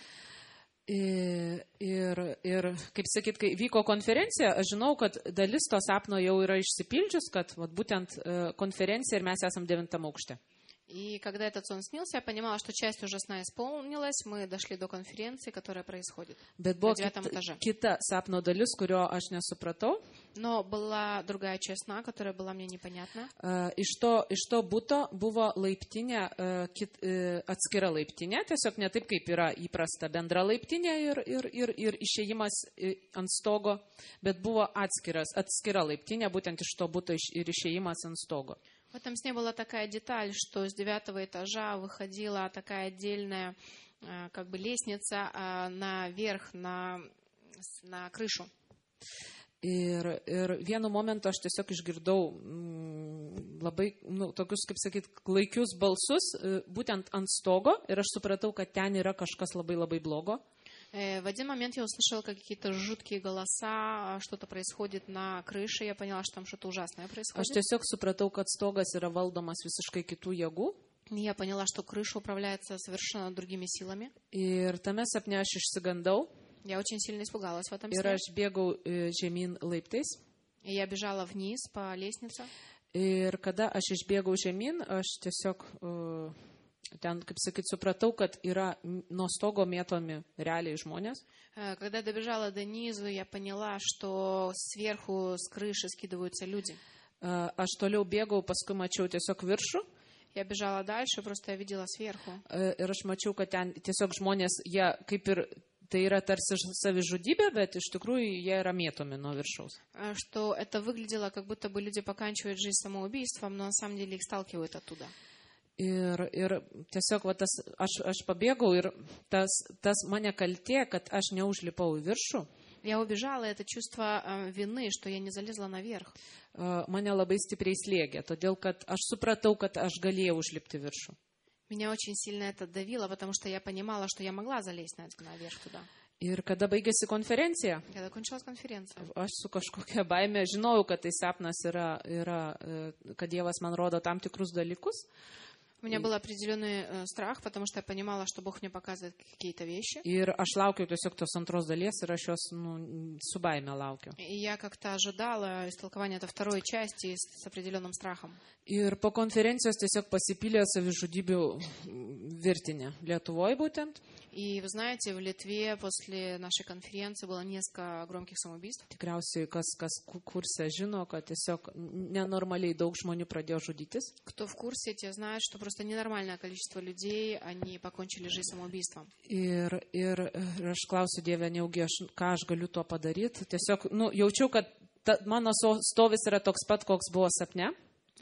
Ir kaip sakyt, kai vyko konferencija, aš žinau, kad dalis to sapno jau yra išsipildžius, kad būtent konferencija ir mes esam 9 aukšte. И когда этот сон снился, я понимала, что часть уже сна исполнилась, мы дошли до конференции, которая происходит на 9 этаже. Kita sapno dalis, kurio aš nesupratau. Но была другая часть сна, которая была мне непонятна. Iš to buto buvo laiptinė, atskira laiptinė, tiesiog ne taip, kaip yra įprasta bendra laiptinė ir išėjimas ant stogo, bet buvo atskira laiptinė, būtent iš to buto ir išėjimas ant stogo. В этом сне была такая деталь, что с 9 этажа выходила такая отдельная лестница наверх, на крышу. Ir vienu momentu aš tiesiog išgirdau labai, tokius, kaip sakyt, klaikius balsus, būtent ant stogo, ir aš supratau, kad ten yra kažkas labai labai blogo. В один момент я услышала какие-то жуткие голоса, что-то происходит на крыше, я поняла, что там что-то ужасное происходит. Aš tiesiog supratau, kad stogas yra valdomas visiškai kitų jėgų. Я поняла, что крыша управляется совершенно другими силами. Ir tame sapne aš išsigandau. Я очень сильно испугалась в этом сне. Ir aš bėgau žemyn laiptais. И я бежала вниз по лестнице. Ir kada aš išbėgau žemyn, aš tiesiog ten, kaip sakyt, supratau, kad yra nuo stogo mėtomi realiai žmonės. Когда я добежала до низу, я поняла, что сверху с крыши скидываются люди. Aš toliau bėgau, paskui mačiau tiesiog viršų. Я бежала дальше, просто я видела сверху. Ir aš mačiau, kad ten tiesiog žmonės, jie kaip ir tai yra tarsi savižudybė, bet iš tikrųjų jie yra mėtomi nuo viršaus. Что это выглядело, как будто бы люди поканчивают жизнь самоубийством, но на самом деле их сталкивают оттуда. Ir tiesiog aš pabėgau ir tas mane kaltė, kad aš neužlipau į viršų. Я убежала, это чувство вины, что я не залезла наверх. Mane labai stipriai slėgė, todėl kad aš supratau, kad aš galėjau užlipti viršų. Меня очень сильно это давило, потому что я понимала, что я могла залезть наверх туда. Ir kada baigėsi konferencija, Когда кончилась конференция, aš su kažkokia baime žinojau, kad tai sapnas yra, kad Dievas man rodo tam tikrus dalykus. у меня был определенный страх, потому что я понимала, что Бог мне показывает какие-то вещи. Ir aš laukiau tiesiog tos antros dalies ir aš jos su baime laukiau. И я как-то ожидала истолкования этой второй части с определенным страхом. Ir po konferencijos tiesiog pasipylė savižudybių virtinė. Lietuvoje būtent. И вы знаете, в Литве после нашей конференции было несколько громких самоубийств. Tikriausiai, kas kurse žino, kad tiesiog nenormaliai daug žmonių pradėjo žudytis. Кто в курсе, те знают, что просто ненормальное количество людей, они покончили жизнь самоубийством. Ir aš klausiu Dievę, neugi ką aš galiu tuo padaryti. Tiesiog jaučiau, kad mano stovis yra toks pat, koks buvo sapne.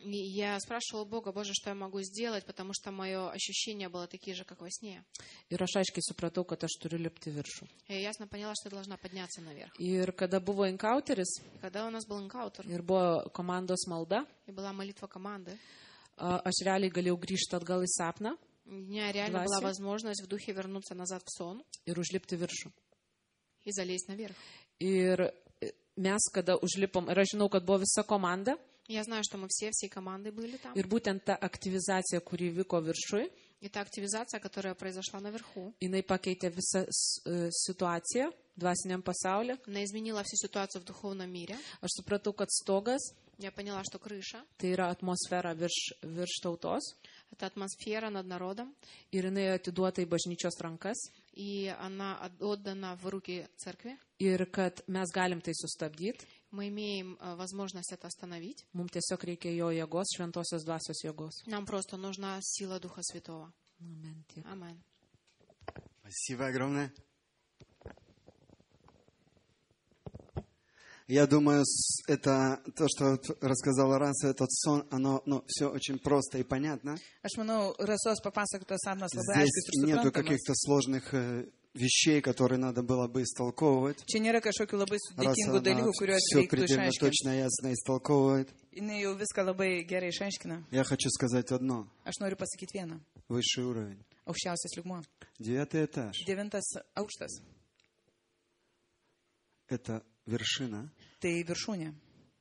И я спрашивала Бога: Боже, что я могу сделать, потому что мое ощущение было такие же, как во сне. Ir aš aiškiai supratau, kad aš turiu lipti viršų. И я ясно поняла, что я должна подняться наверх. Ir kada buvo encouteris И когда у нас был энкаутер, ir buvo komandos malda, и была молитва команды, aš realiai galėjau grįžti atgal į sapną у меня реально была Власе. возможность в духе вернуться назад в сон ir užlipti viršų. и залезть наверх. Ir mes, kada užlipom, ir aš žinau, kad buvo visa komanda, Я знаю, что мы всей командой были там. ir būtent ta aktyvizacija, kuri vyko viršui, И та активизация, которая произошла наверху, jinai pakeitė visą situaciją dvasiniam pasaulyje. она изменила всю ситуацию в духовном мире. Aš supratau, kad stogas Я поняла, что крыша tai yra atmosfera virš tautos — это атмосфера над народом, ir jinai atiduota į bažnyčios rankas и она отдана в руки церкви. ir kad mes galim tai sustabdyti. Мы имеем возможность это остановить. Mums tiesiog reikia jo jėgos, šventosios dvasios jėgos. Нам просто нужна сила Духа Святого. Amen. Tiek. Амен. Спасибо огромное. Я думаю, это то, что рассказала Раса, этот сон, оно все очень просто и понятно. Aš manau, Rasos papasakotas sapnas labai Здесь aiškus ir нету suprantamas. каких-то сложных вещей, которые надо было бы истолковывать. Čia nėra kažkokių labai Раса, sudėtingų dalykų, kuriuos все reiktų предельно išaiškinti. точно, ясно истолковывает. Jis jau viską labai gerai išaiškina. Я хочу сказать одно. Aš noriu pasakyti vieną. Высший уровень. Aukščiausias lygmuo. 9 этаж. 9 aukštas. Это вершина. Tai viršūnė.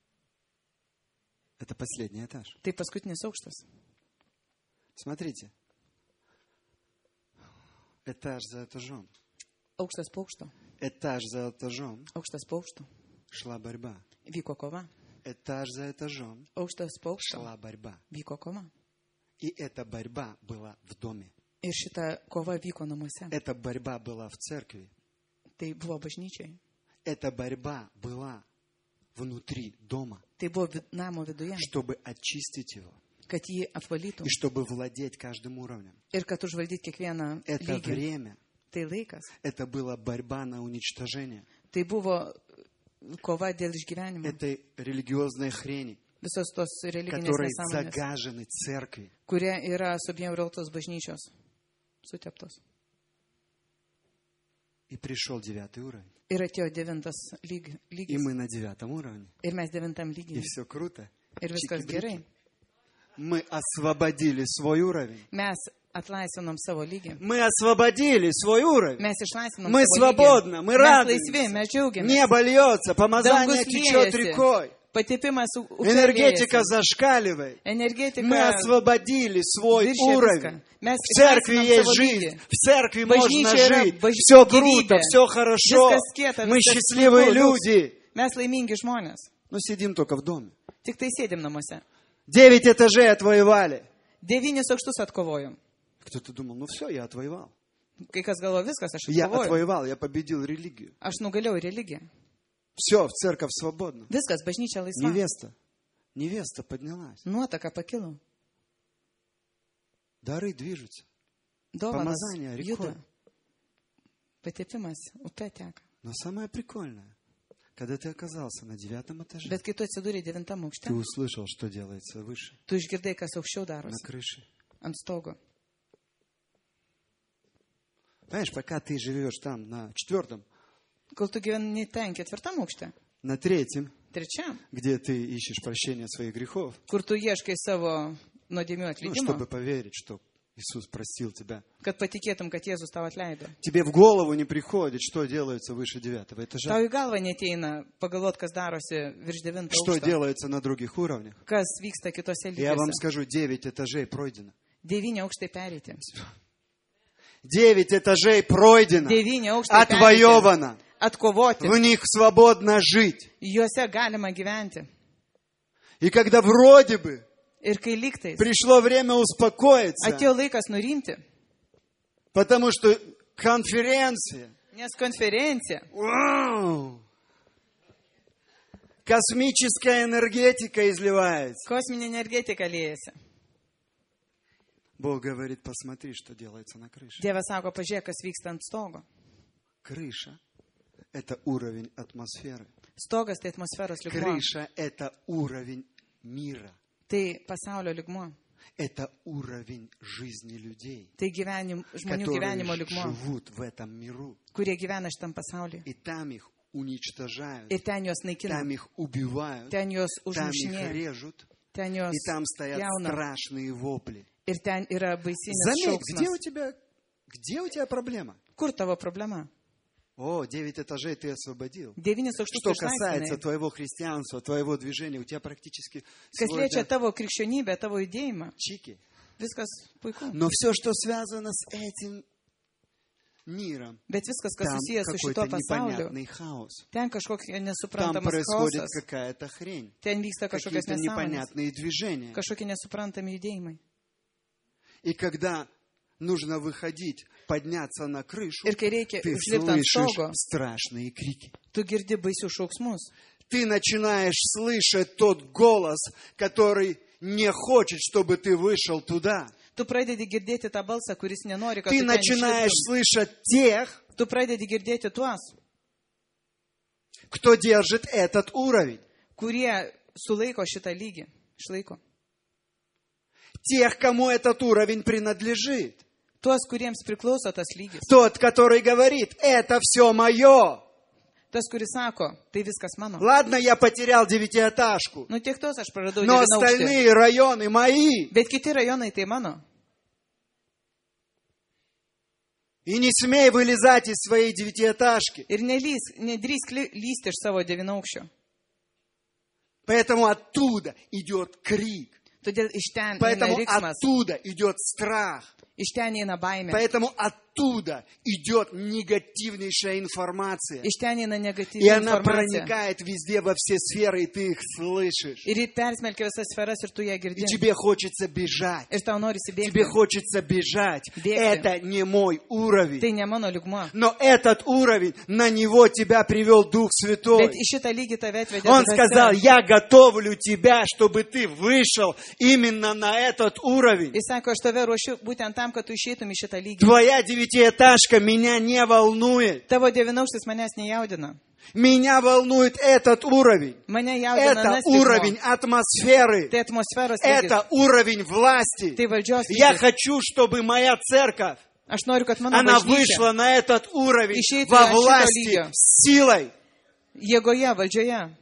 Это последний этаж. Tai paskutinis aukštas. Смотрите. Этаж за этажом. Aukštas po aukšto. Этаж за этажом Aukštas po aukšto. шла борьба. Vyko kova. Этаж за этажом Aukštas po aukšto. шла борьба. Vyko kova. И эта борьба была в доме. Ir šita kova vyko namuose. Эта борьба была в церкви. Tai buvo bažnyčiai. Эта борьба была внутри дома, Tai buvo namo viduje. чтобы очистить его Kad jį apvalytų. и чтобы владеть каждым уровнем. Ir kad užvaldyti kiekvieną Это lygį. время, Tai laikas. это была борьба на уничтожение Tai buvo kova dėl išgyvenimo. этой религиозной хрени, Visos tos religinės которые nesąmonės, загажены церкви. kurie yra subjaurautos bažnyčios. Suteptos. И пришел 9 уровень. Ir atėjo 9 И lygis. мы на 9 уровне. Ir mes 9 И lygiai. все круто. Ir viskas Čiki-briki. gerai. Мы освободили свой уровень. Mes atlaisvinom savo lygį. Мы освободили свой уровень. Mes išlaisvinom Мы savo свободны, lygį. мы Mes радуемся. laisvi, mes džiaugiamės. Небо льется, помазание Dangus течет liejasi. рекой. Patepimas Энергетика зашкаливает. Мы Energetika освободили свой viršė уровень. viską. Mes В церкви išlaisvinom есть savo жизнь, lygį. в церкви можно Bažnyčia yra жить. Все круто, gyvybė. все хорошо. Viskas kieta, Мы viskas счастливые puiku, люди. Mes laimingi žmonės. Но сидим только в доме. Tik tai sėdim namuose. 9 этажей отвоевали. 9 aukštus atkovojom. Кто-то думал, ну все, я отвоевал. Kai kas galvo, viskas, aš Я atkovojau. отвоевал, я победил религию. Aš nugalėjau religiją. Все, в церковь свободна. Viskas, bažnyčia laisva. Невеста поднялась. Nuotaka pakilo. Дары движутся. Dovanas Помазание рекой. juda. Patepimas upė teka. Но самое прикольное, когда ты оказался на 9 этаже, Bet kai tu atsidūrė 9 ты aukšte, услышал, что делается выше, tu išgirdai, kas aukščiau на darosi. крыше. Ant stogo. Понимаешь, пока ты живешь там на 4, Kol tu gyveni ten 4 aukšte, на 3, 3, где ты ищешь прощения своих грехов, kur tu ieškai savo nuodėmių ну, atleidimo, чтобы поверить, что Иисус простил тебя. kad patikėtum, kad Jėzus tau atleido. Тебе в голову не приходит, что делается выше 9 этажа, Tau į galvą neteina pagalvot, kas darosi virš 9 что aukšto, делается на других уровнях. kas vyksta kitose Я вам lygiuose. скажу, 9 этажей пройдено. 9 aukštai pereiti. 9 этажей пройдено, 9 aukštai pereiti. отвоевано. Atkovoti. В них свободно жить. Juose galima gyventi. И когда вроде бы Ir kai lygtais пришло время успокоиться, atėjo laikas nurimti, потому что конференция, nes konferencija, вау, космическая энергетика изливается. kosminė energetika liejasi. Бог говорит, посмотри, что делается на крыше. Dievas sako, pažiūrėk, kas vyksta ant stogo. Крыша – это уровень атмосферы. Stogas tai atmosferos lygmuo. Крыша – это уровень мира. Tai pasaulio lygmuo. Это уровень жизни людей, Tai žmonių gyvenimo которые lygmuo, живут в этом миру. kurie gyvena šitam pasaulyje. И там их уничтожают, Ir ten juos naikina, там их убивают, ten juos там их užmušinėja, режут, ten juos и там стоят jauna. страшные вопли. Ir ten yra baisinis Заметь, šauksmas. где у тебя проблема? Kur tavo problema? О, 9 этажей ты освободил. 9 aukštus Что касается išlaisvinai. твоего христианства, твоего движения, у тебя практически Kas liečia сегодня tavo krikščionybę, tavo judėjimą, чики. viskas puiku. Но все, что связано с этим миром, Bet viskas, kas там susijęs su какой-то šito pasauliu, непонятный хаос. ten kažkoks Там nesuprantamas происходит chaosas, какая-то хрень, ten vyksta kažkokios какие-то nesąmonės, непонятные движения. kažkokie nesuprantami judėjimai. И когда нужно выходить, подняться на крышу, Ir kai reikia ты užlipti ant слышишь stogo, страшные крики. tu girdi baisius šauksmus. Ты начинаешь слышать тот голос, который не хочет, чтобы ты вышел туда. Tu pradedi girdėti tą balsą, kuris nenori, kad Ты tu ten начинаешь išliptum. слышать тех, Tu pradedi girdėti tuos, кто держит этот уровень. kurie sulaiko šitą lygį. Išlaiko. Тех, кому этот уровень принадлежит. Tuos, kuriems priklauso tas lygis. Тот, который говорит, это все мое. Tas, kuris sako, tai viskas mano. Ладно, я потерял 9-этажку, Nu tiek tos aš praradau но 9 aukštį. остальные районы мои. Bet kiti rajonai tai mano. И не смей вылезать из своей 9-этажки. Ir nedrįsk lysti iš savo 9 aukščio. Поэтому оттуда идет крик. Todėl iš ten eina Поэтому riksmas, оттуда идет страх. iš ten eina baimė, Поэтому оттуда идет негативнейшая информация. iš ten eina И negatyvi она informacija. проникает везде, во все сферы, и ты их слышишь. Ir ji persmelkia visas sferas ir tu ją И girdi. тебе хочется бежать. Ir tau norisi Тебе bėgti. хочется бежать. Бегти. Это не мой уровень. Tai ne mano lygmuo. Но этот уровень, на него тебя привел Дух Святой. Bet į šitą lygį tave atvedė Он dvasia. сказал, я готовлю тебя, чтобы ты вышел именно на этот уровень. Jis sako, aš tave ruošiu būtent tam, kad tu išeitum į šitą lygį. Твоя 9-этажка меня не волнует. Tavo 9 aukštis manęs nejaudina. Меня волнует этот уровень. Mane jaudina Это anas уровень lygmuo. атмосферы. Tai atmosferos lygis. Это уровень власти. Tai valdžios Я lygis. хочу, чтобы моя церковь, Aš noriu, kad mano она bažnyčia вышла на этот уровень Išeitų во ant šito власти, lygio. силой. jėgoje, valdžioje.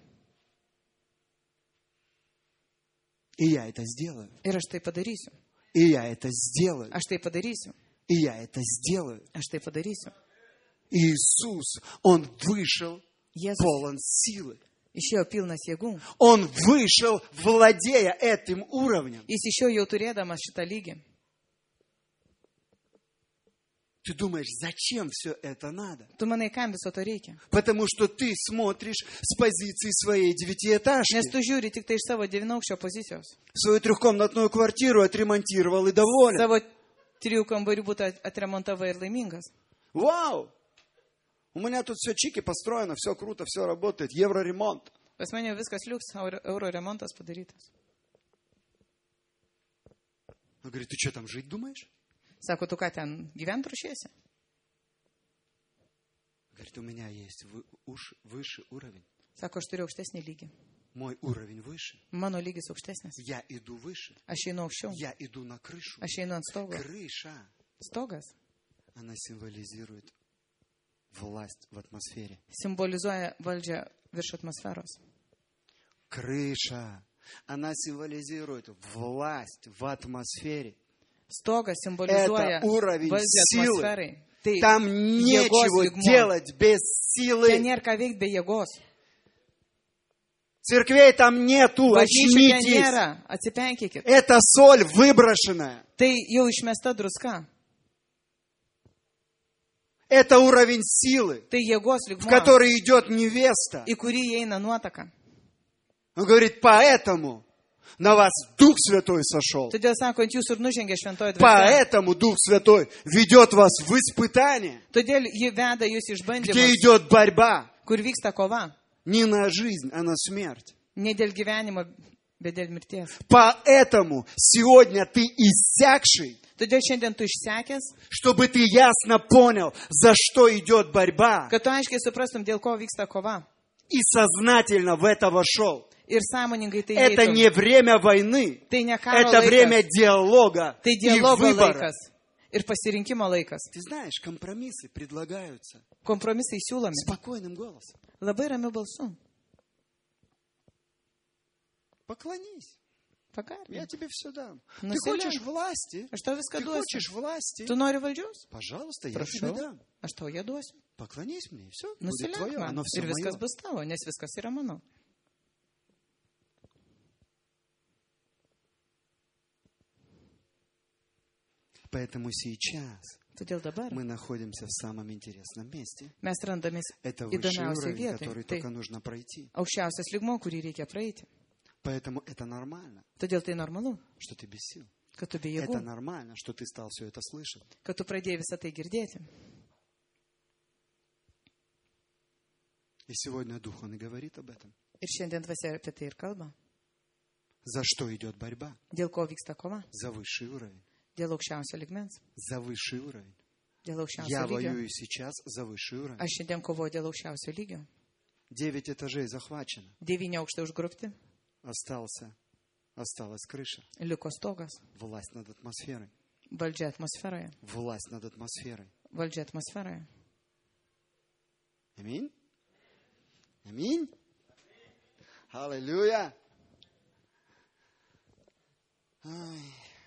И я это сделаю. Ir aš tai padarysiu. И я это сделаю. Aš tai padarysiu. И я это сделаю. Aš tai padarysiu. Иисус, Он вышел Jėzus полон силы. išėjo pilnas jėgų. Он вышел, владея этим уровнем. Jis išėjo jau turėdamas šitą lygį. Ты думаешь, зачем все это надо? Tu manai, kam viso to reikia? Потому что ты смотришь с позиции своей 9-этажки. Nes tu žiūri tik tai iš savo 9 aukščio pozicijos. Свою трехкомнатную квартиру отремонтировал и доволен. Savo 3 kambarių būtų atremontavai ir laimingas. Вау! У меня тут все чики построено, все круто, все работает. Евроремонт. Pas mane viskas liuks, euro remontas padarytas. Он говорит, ты что там жить думаешь? Sako, tu ką ten gyvent ruošiesi? Говорит, у меня есть выше уровень. Sako, aš turiu aukštesnį lygį. Мой уровень выше. Mano lygis aukštesnis. Я иду выше. Aš einu aukščiau. Я иду на крышу. Aš einu ant stogo. Крыша, Stogas она символизирует власть в атмосфере. simbolizuoja valdžią virš atmosferos. Крыша, она символизирует власть в атмосфере. Stogas simbolizuoja Это уровень valdžią силы. atmosferai. Tai Там нечего lygmuo. делать без ten силы. nėra ką veikti be jėgos. Церквей там нету, Bažnyčių ten очнитесь. nėra. Atsipenkykit. Это соль выброшенная. Tai jau išmesta druska. Это уровень силы, Tai jėgos в lygmuo, который идет невеста. į kurį įeina nuotaka. Он говорит, поэтому на вас Дух Святой сошел. Todėl sako, ant jūsų ir nužengė šventoji dvasia. Поэтому Дух Святой ведет вас в испытание, Todėl ji veda jūs išbandymus, где идет борьба. kur vyksta kova. Не на жизнь, а на смерть. Ne dėl gyvenimo, bet dėl mirties. Поэтому сегодня ты иссякший, Todėl šiandien tu išsekęs, чтобы ты ясно понял, за что идет борьба, kad tu aiškiai suprastum, dėl ko vyksta kova. и сознательно в это вошел. ir sąmoningai tai Это eitum. не время войны. Tai ne karo Это время laikas, диалога tai и dialogo выбора. laikas ir pasirinkimo laikas. Ты знаешь, компромиссы предлагаются Kompromisai siūlomi спокойным голосом. labai ramiu balsu. Поклонись. Я Pagarbink. тебе все дам. Ну, Ты селян. хочешь власти? Aš tau viską Ты duosiu. хочешь власти? Tu nori valdžios? Пожалуйста, я Prašau. тебе дам. Aš tau ją duosiu. Поклонись мне, и все. Будет Nusilenk твое, man оно все ir viskas мое. bus tavo, nes viskas yra mano. Поэтому сейчас Todėl dabar мы находимся в самом интересном месте. mes randamės Это высший įdomiausiai уровень, vietoj. который Tai только нужно пройти. aukščiausias lygmo, kurį reikia praeiti. Поэтому это нормально, Todėl tai normalu, что ты без сил. kad tu be Это jėgų, нормально, что ты стал все это слышать. kad tu pradėjai visą tai girdėti. И сегодня Дух, Он и говорит об этом. Ir šiandien dvasia apie tai ir kalba. За что идет борьба? Dėl ko vyksta kova? За высший уровень. Dėl aukščiausio lygmens, За высший уровень. dėl aukščiausio Я lygio. воюю сейчас за высший уровень. Aš šiandien kovoju dėl aukščiausio lygio. 9 этажей захвачено. 9 aukštai užgrupti, Осталась крыша. liko stogas, Власть над атмосферой. valdžia atmosferoje, Власть над атмосферой. valdžia atmosferoje. Аминь. Аминь. Аллилуйя. Ай.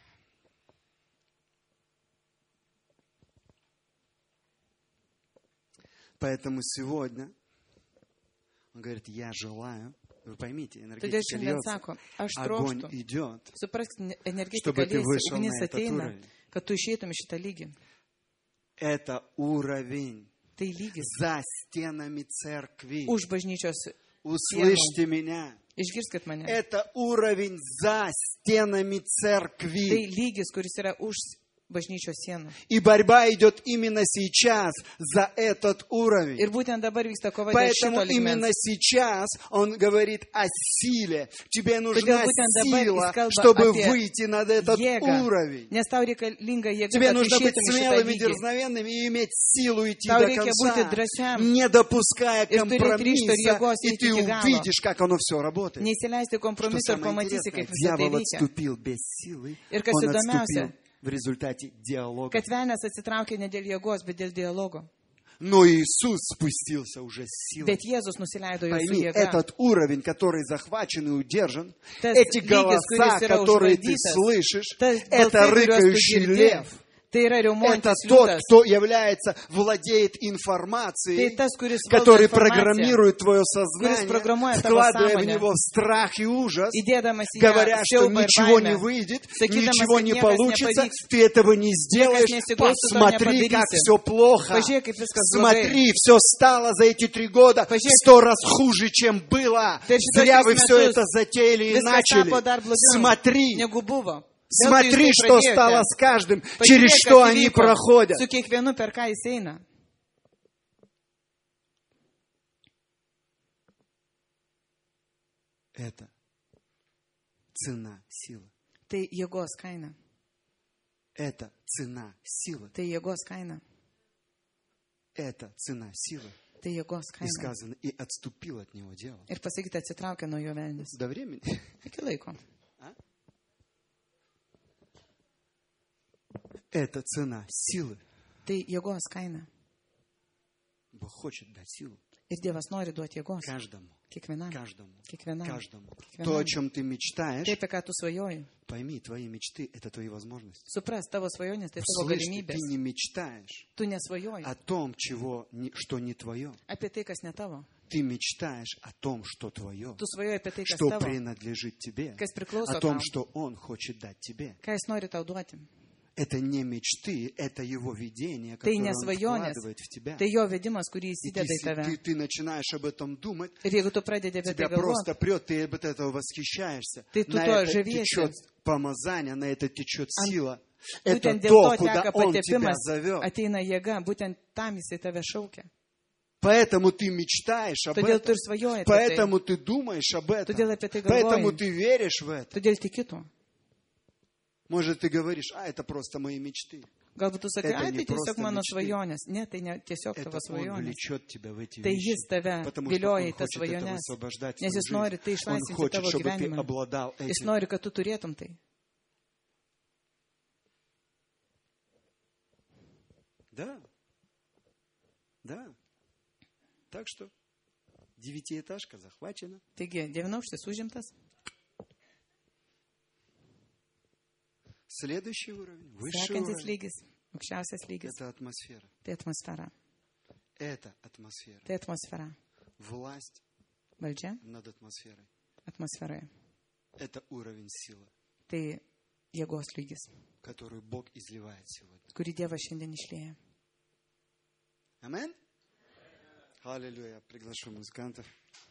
Поэтому сегодня он говорит, я желаю, вы поймите, Todėl энергетика šiandien льется, sako, aš огонь trokštu. идет, Suprask, energetika чтобы ты lėsi, вышел ugnis на этот ateina, уровень. kad tu išeitum iš šitą lygį. Это уровень Tai lygis за стенами церкви. už bažnyčios. Услышьте меня. Išgirskit mane. Это уровень за стенами Tai церкви. lygis, kuris yra už bažnyčios sienų. И борьба идет именно сейчас за этот уровень. Ir būtent dabar vyksta kova dėl šito Поэтому именно lygmens. сейчас он говорит о силе. Тебе нужна būtent dabar сила, jis kalba чтобы apie выйти над этот Jėgą. уровень. Nes tau reikalinga jėga, Тебе kad tu нужно быть išeitum iš šitą смелым и lygį. дерзновенным и иметь силу идти Tau до reikia конца, būti drąsiam не допуская ir turėti ryžto ir компромисса, jėgos и eiti ты iki galo. увидишь, как оно все работает. Neįsileisti Что kompromiso ir самое pamatysi, интересное, kaip visą tai дьявол veikia. отступил без силы, Ir kas он įdomiausia, отступил в результате диалога. kad velnės atsitraukė ne dėl jėgos, bet dėl dialogo. Но Иисус спустился уже с силой. Bet Jėzus nusileido jau su Пойми, jėga. этот уровень, который захвачен и удержан, Tas эти lygis, голоса, kuris yra которые ты užvaldytas, слышишь, tas это balsai, kuriuos tu рыкающий girdi, лев. tai yra Это riaumojantis тот, liūtas. кто владеет Tai информацией, tas, kuris valdo который informaciją, программирует твое kuris сознание, programuoja tavo вкладывая в sąmonę, него страх и ужас, įdėdamas į ją говоря, что siaubą ir ничего не baimę, выйдет, sakydamas, ничего kad не niekas получится, nepavyks, ты этого не сделаешь, nesigaus, tu to посмотри, как nepadarysi. все плохо. Pažiūrėk, kaip viskas blogai. Смотри, все стало за эти 3 года в Pažiūrėk, 100 раз хуже, чем было. per šitos Зря вы 3 все metus это затеяли и viskas начали. tapo dar blogiau, Смотри, negu buvo. смотри, что стало с каждым, Pažiūrėk, через kas что они įvyko проходят. Su kiekvienu, per ką jis eina. Это цена силы. Tai jėgos kaina. Это цена силы. Tai jėgos kaina. Это цена силы. Tai jėgos И kaina. сказано, и отступил от него дьявол. Ir pasakyti, atsitraukė nuo jo velnis. До времени. Iki laiko. Это цена силы. Tai jėgos kaina. Бог хочет дать силу Ir Dievas nori duoti jėgos. каждому. Kiekvienam. Каждому. Kiekvienam. Каждому. Kiekvienam. То, о чем ты мечтаешь, Tai, apie ką tu svajoji. пойми, твои мечты – это твои возможности. Supras, tavo svajonės, tai tavo Слышь, ты galimybės. не мечтаешь Tu nesvajoji о том, что не твое. apie tai, kas ne tavo. Ты мечтаешь о том, что твое, Tu svajoji apie tai, kas что tavo. принадлежит тебе, Kas priklauso о том, tau. что Он хочет дать тебе. Ką jis nori tau duoti. Это не мечты, это Его видение, Tai которое ne Он svajonės. вкладывает в тебя. Tai jo vedimas, kurį И įsideda į tave. ты начинаешь об этом думать, Ir jeigu tu pradedi apie tai тебя galvoti, просто прет, ты от этого восхищаешься. Ты На туто это живешь. течет помазание, на это течет сила. būtent Это dėl то, to куда teka Он тебя patepimas, зовет. ateina jėga, būtent tam jisai tave šaukia. Поэтому ты мечтаешь об Todėl tu этом. ir svajoji apie tai. Поэтому ты думаешь об этом. Todėl apie tai Поэтому galvoji. ты веришь в это. Todėl tiki tuo. Может, ты говоришь, это просто мои мечты. Galbūt tu sakai, Это ai, не tai tiesiog просто mano мечты. svajonės. Ne, tai ne tiesiog Это tavo Он svajonės. влечет тебя в эти Tai вещи. Jis tave Потому что vilioja Он į tas хочет этого svajonės. освобождать в Nes твою Jis nori жизнь. tai Он išlaisvinti хочет, tavo чтобы ты gyvenimą. обладал Jis этим. nori, kad tu turėtum tai. Да. Да. Так что 9-этажка захвачена. Taigi, 9-aukštis užimtas. Следующий уровень, высший Sekantis уровень, lygis, aukščiausias lygis. это атмосфера. Tai atmosfera. Это атмосфера. Tai atmosfera. Власть Valdžia над атмосферой. atmosferoje. Это уровень силы, Tai jėgos lygis, которую Бог изливает сегодня. kurį Dievas šiandien išlėja. Амин? Аллилуйя. Приглашу музыкантов.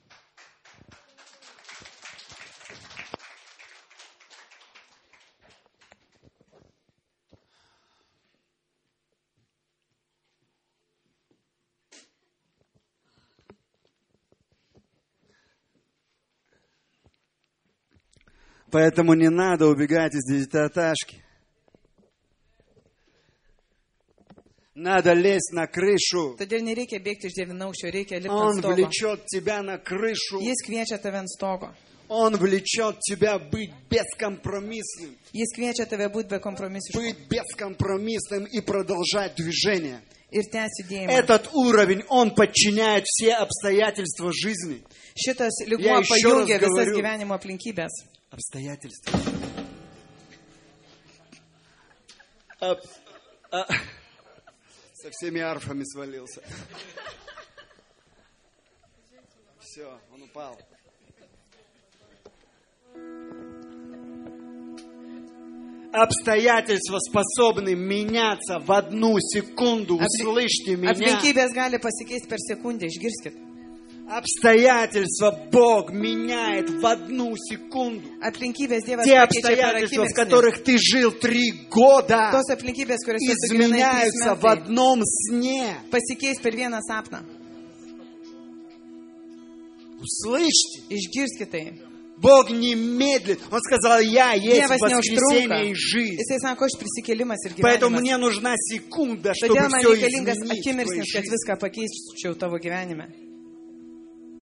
Поэтому не надо убегать из 9-этажки. Надо лезть на крышу. Todėl nereikia bėgti iš 9-aukščio, reikia lipti ant Он stogo. влечет тебя на крышу. Jis kviečia tave ant stogo. Он влечет тебя быть бескомпромиссным. Jis kviečia tave būti be kompromisų Быть бескомпромиссным и продолжать движение. ir tęsti judėjimą. Этот уровень, он подчиняет все обстоятельства жизни. Šitas Я lygmuo еще pajungia раз visas говорю. gyvenimo aplinkybės. Обстоятельства. Со всеми арфами свалился. Все, он упал. Обстоятельства способны меняться в одну секунду. Услышьте меня. Aplinkybės gali pasikeisti per sekundę, išgirskit. Обстоятельства Бог меняет в одну секунду. Aplinkybės Dievas Те pakeičia per обстоятельства, в akimirksnį. которых ты жил 3 года, Tos aplinkybės, kuriuose tu gyvenai 3 изменяются в metai, одном сне. pasikeis per vieną sapną. Услышьте, Išgirskit tai. Бог не медлит. Он сказал, я есть Dievas neužtrunka. воскресение и жизнь. Jisai sako, aš prisikėlimas ir Поэтому gyvenimas. мне нужна секунда, чтобы Todėl man все reikalingas изменить в твоей akimirksnis, kad жизни. viską pakeisčiau tavo gyvenime.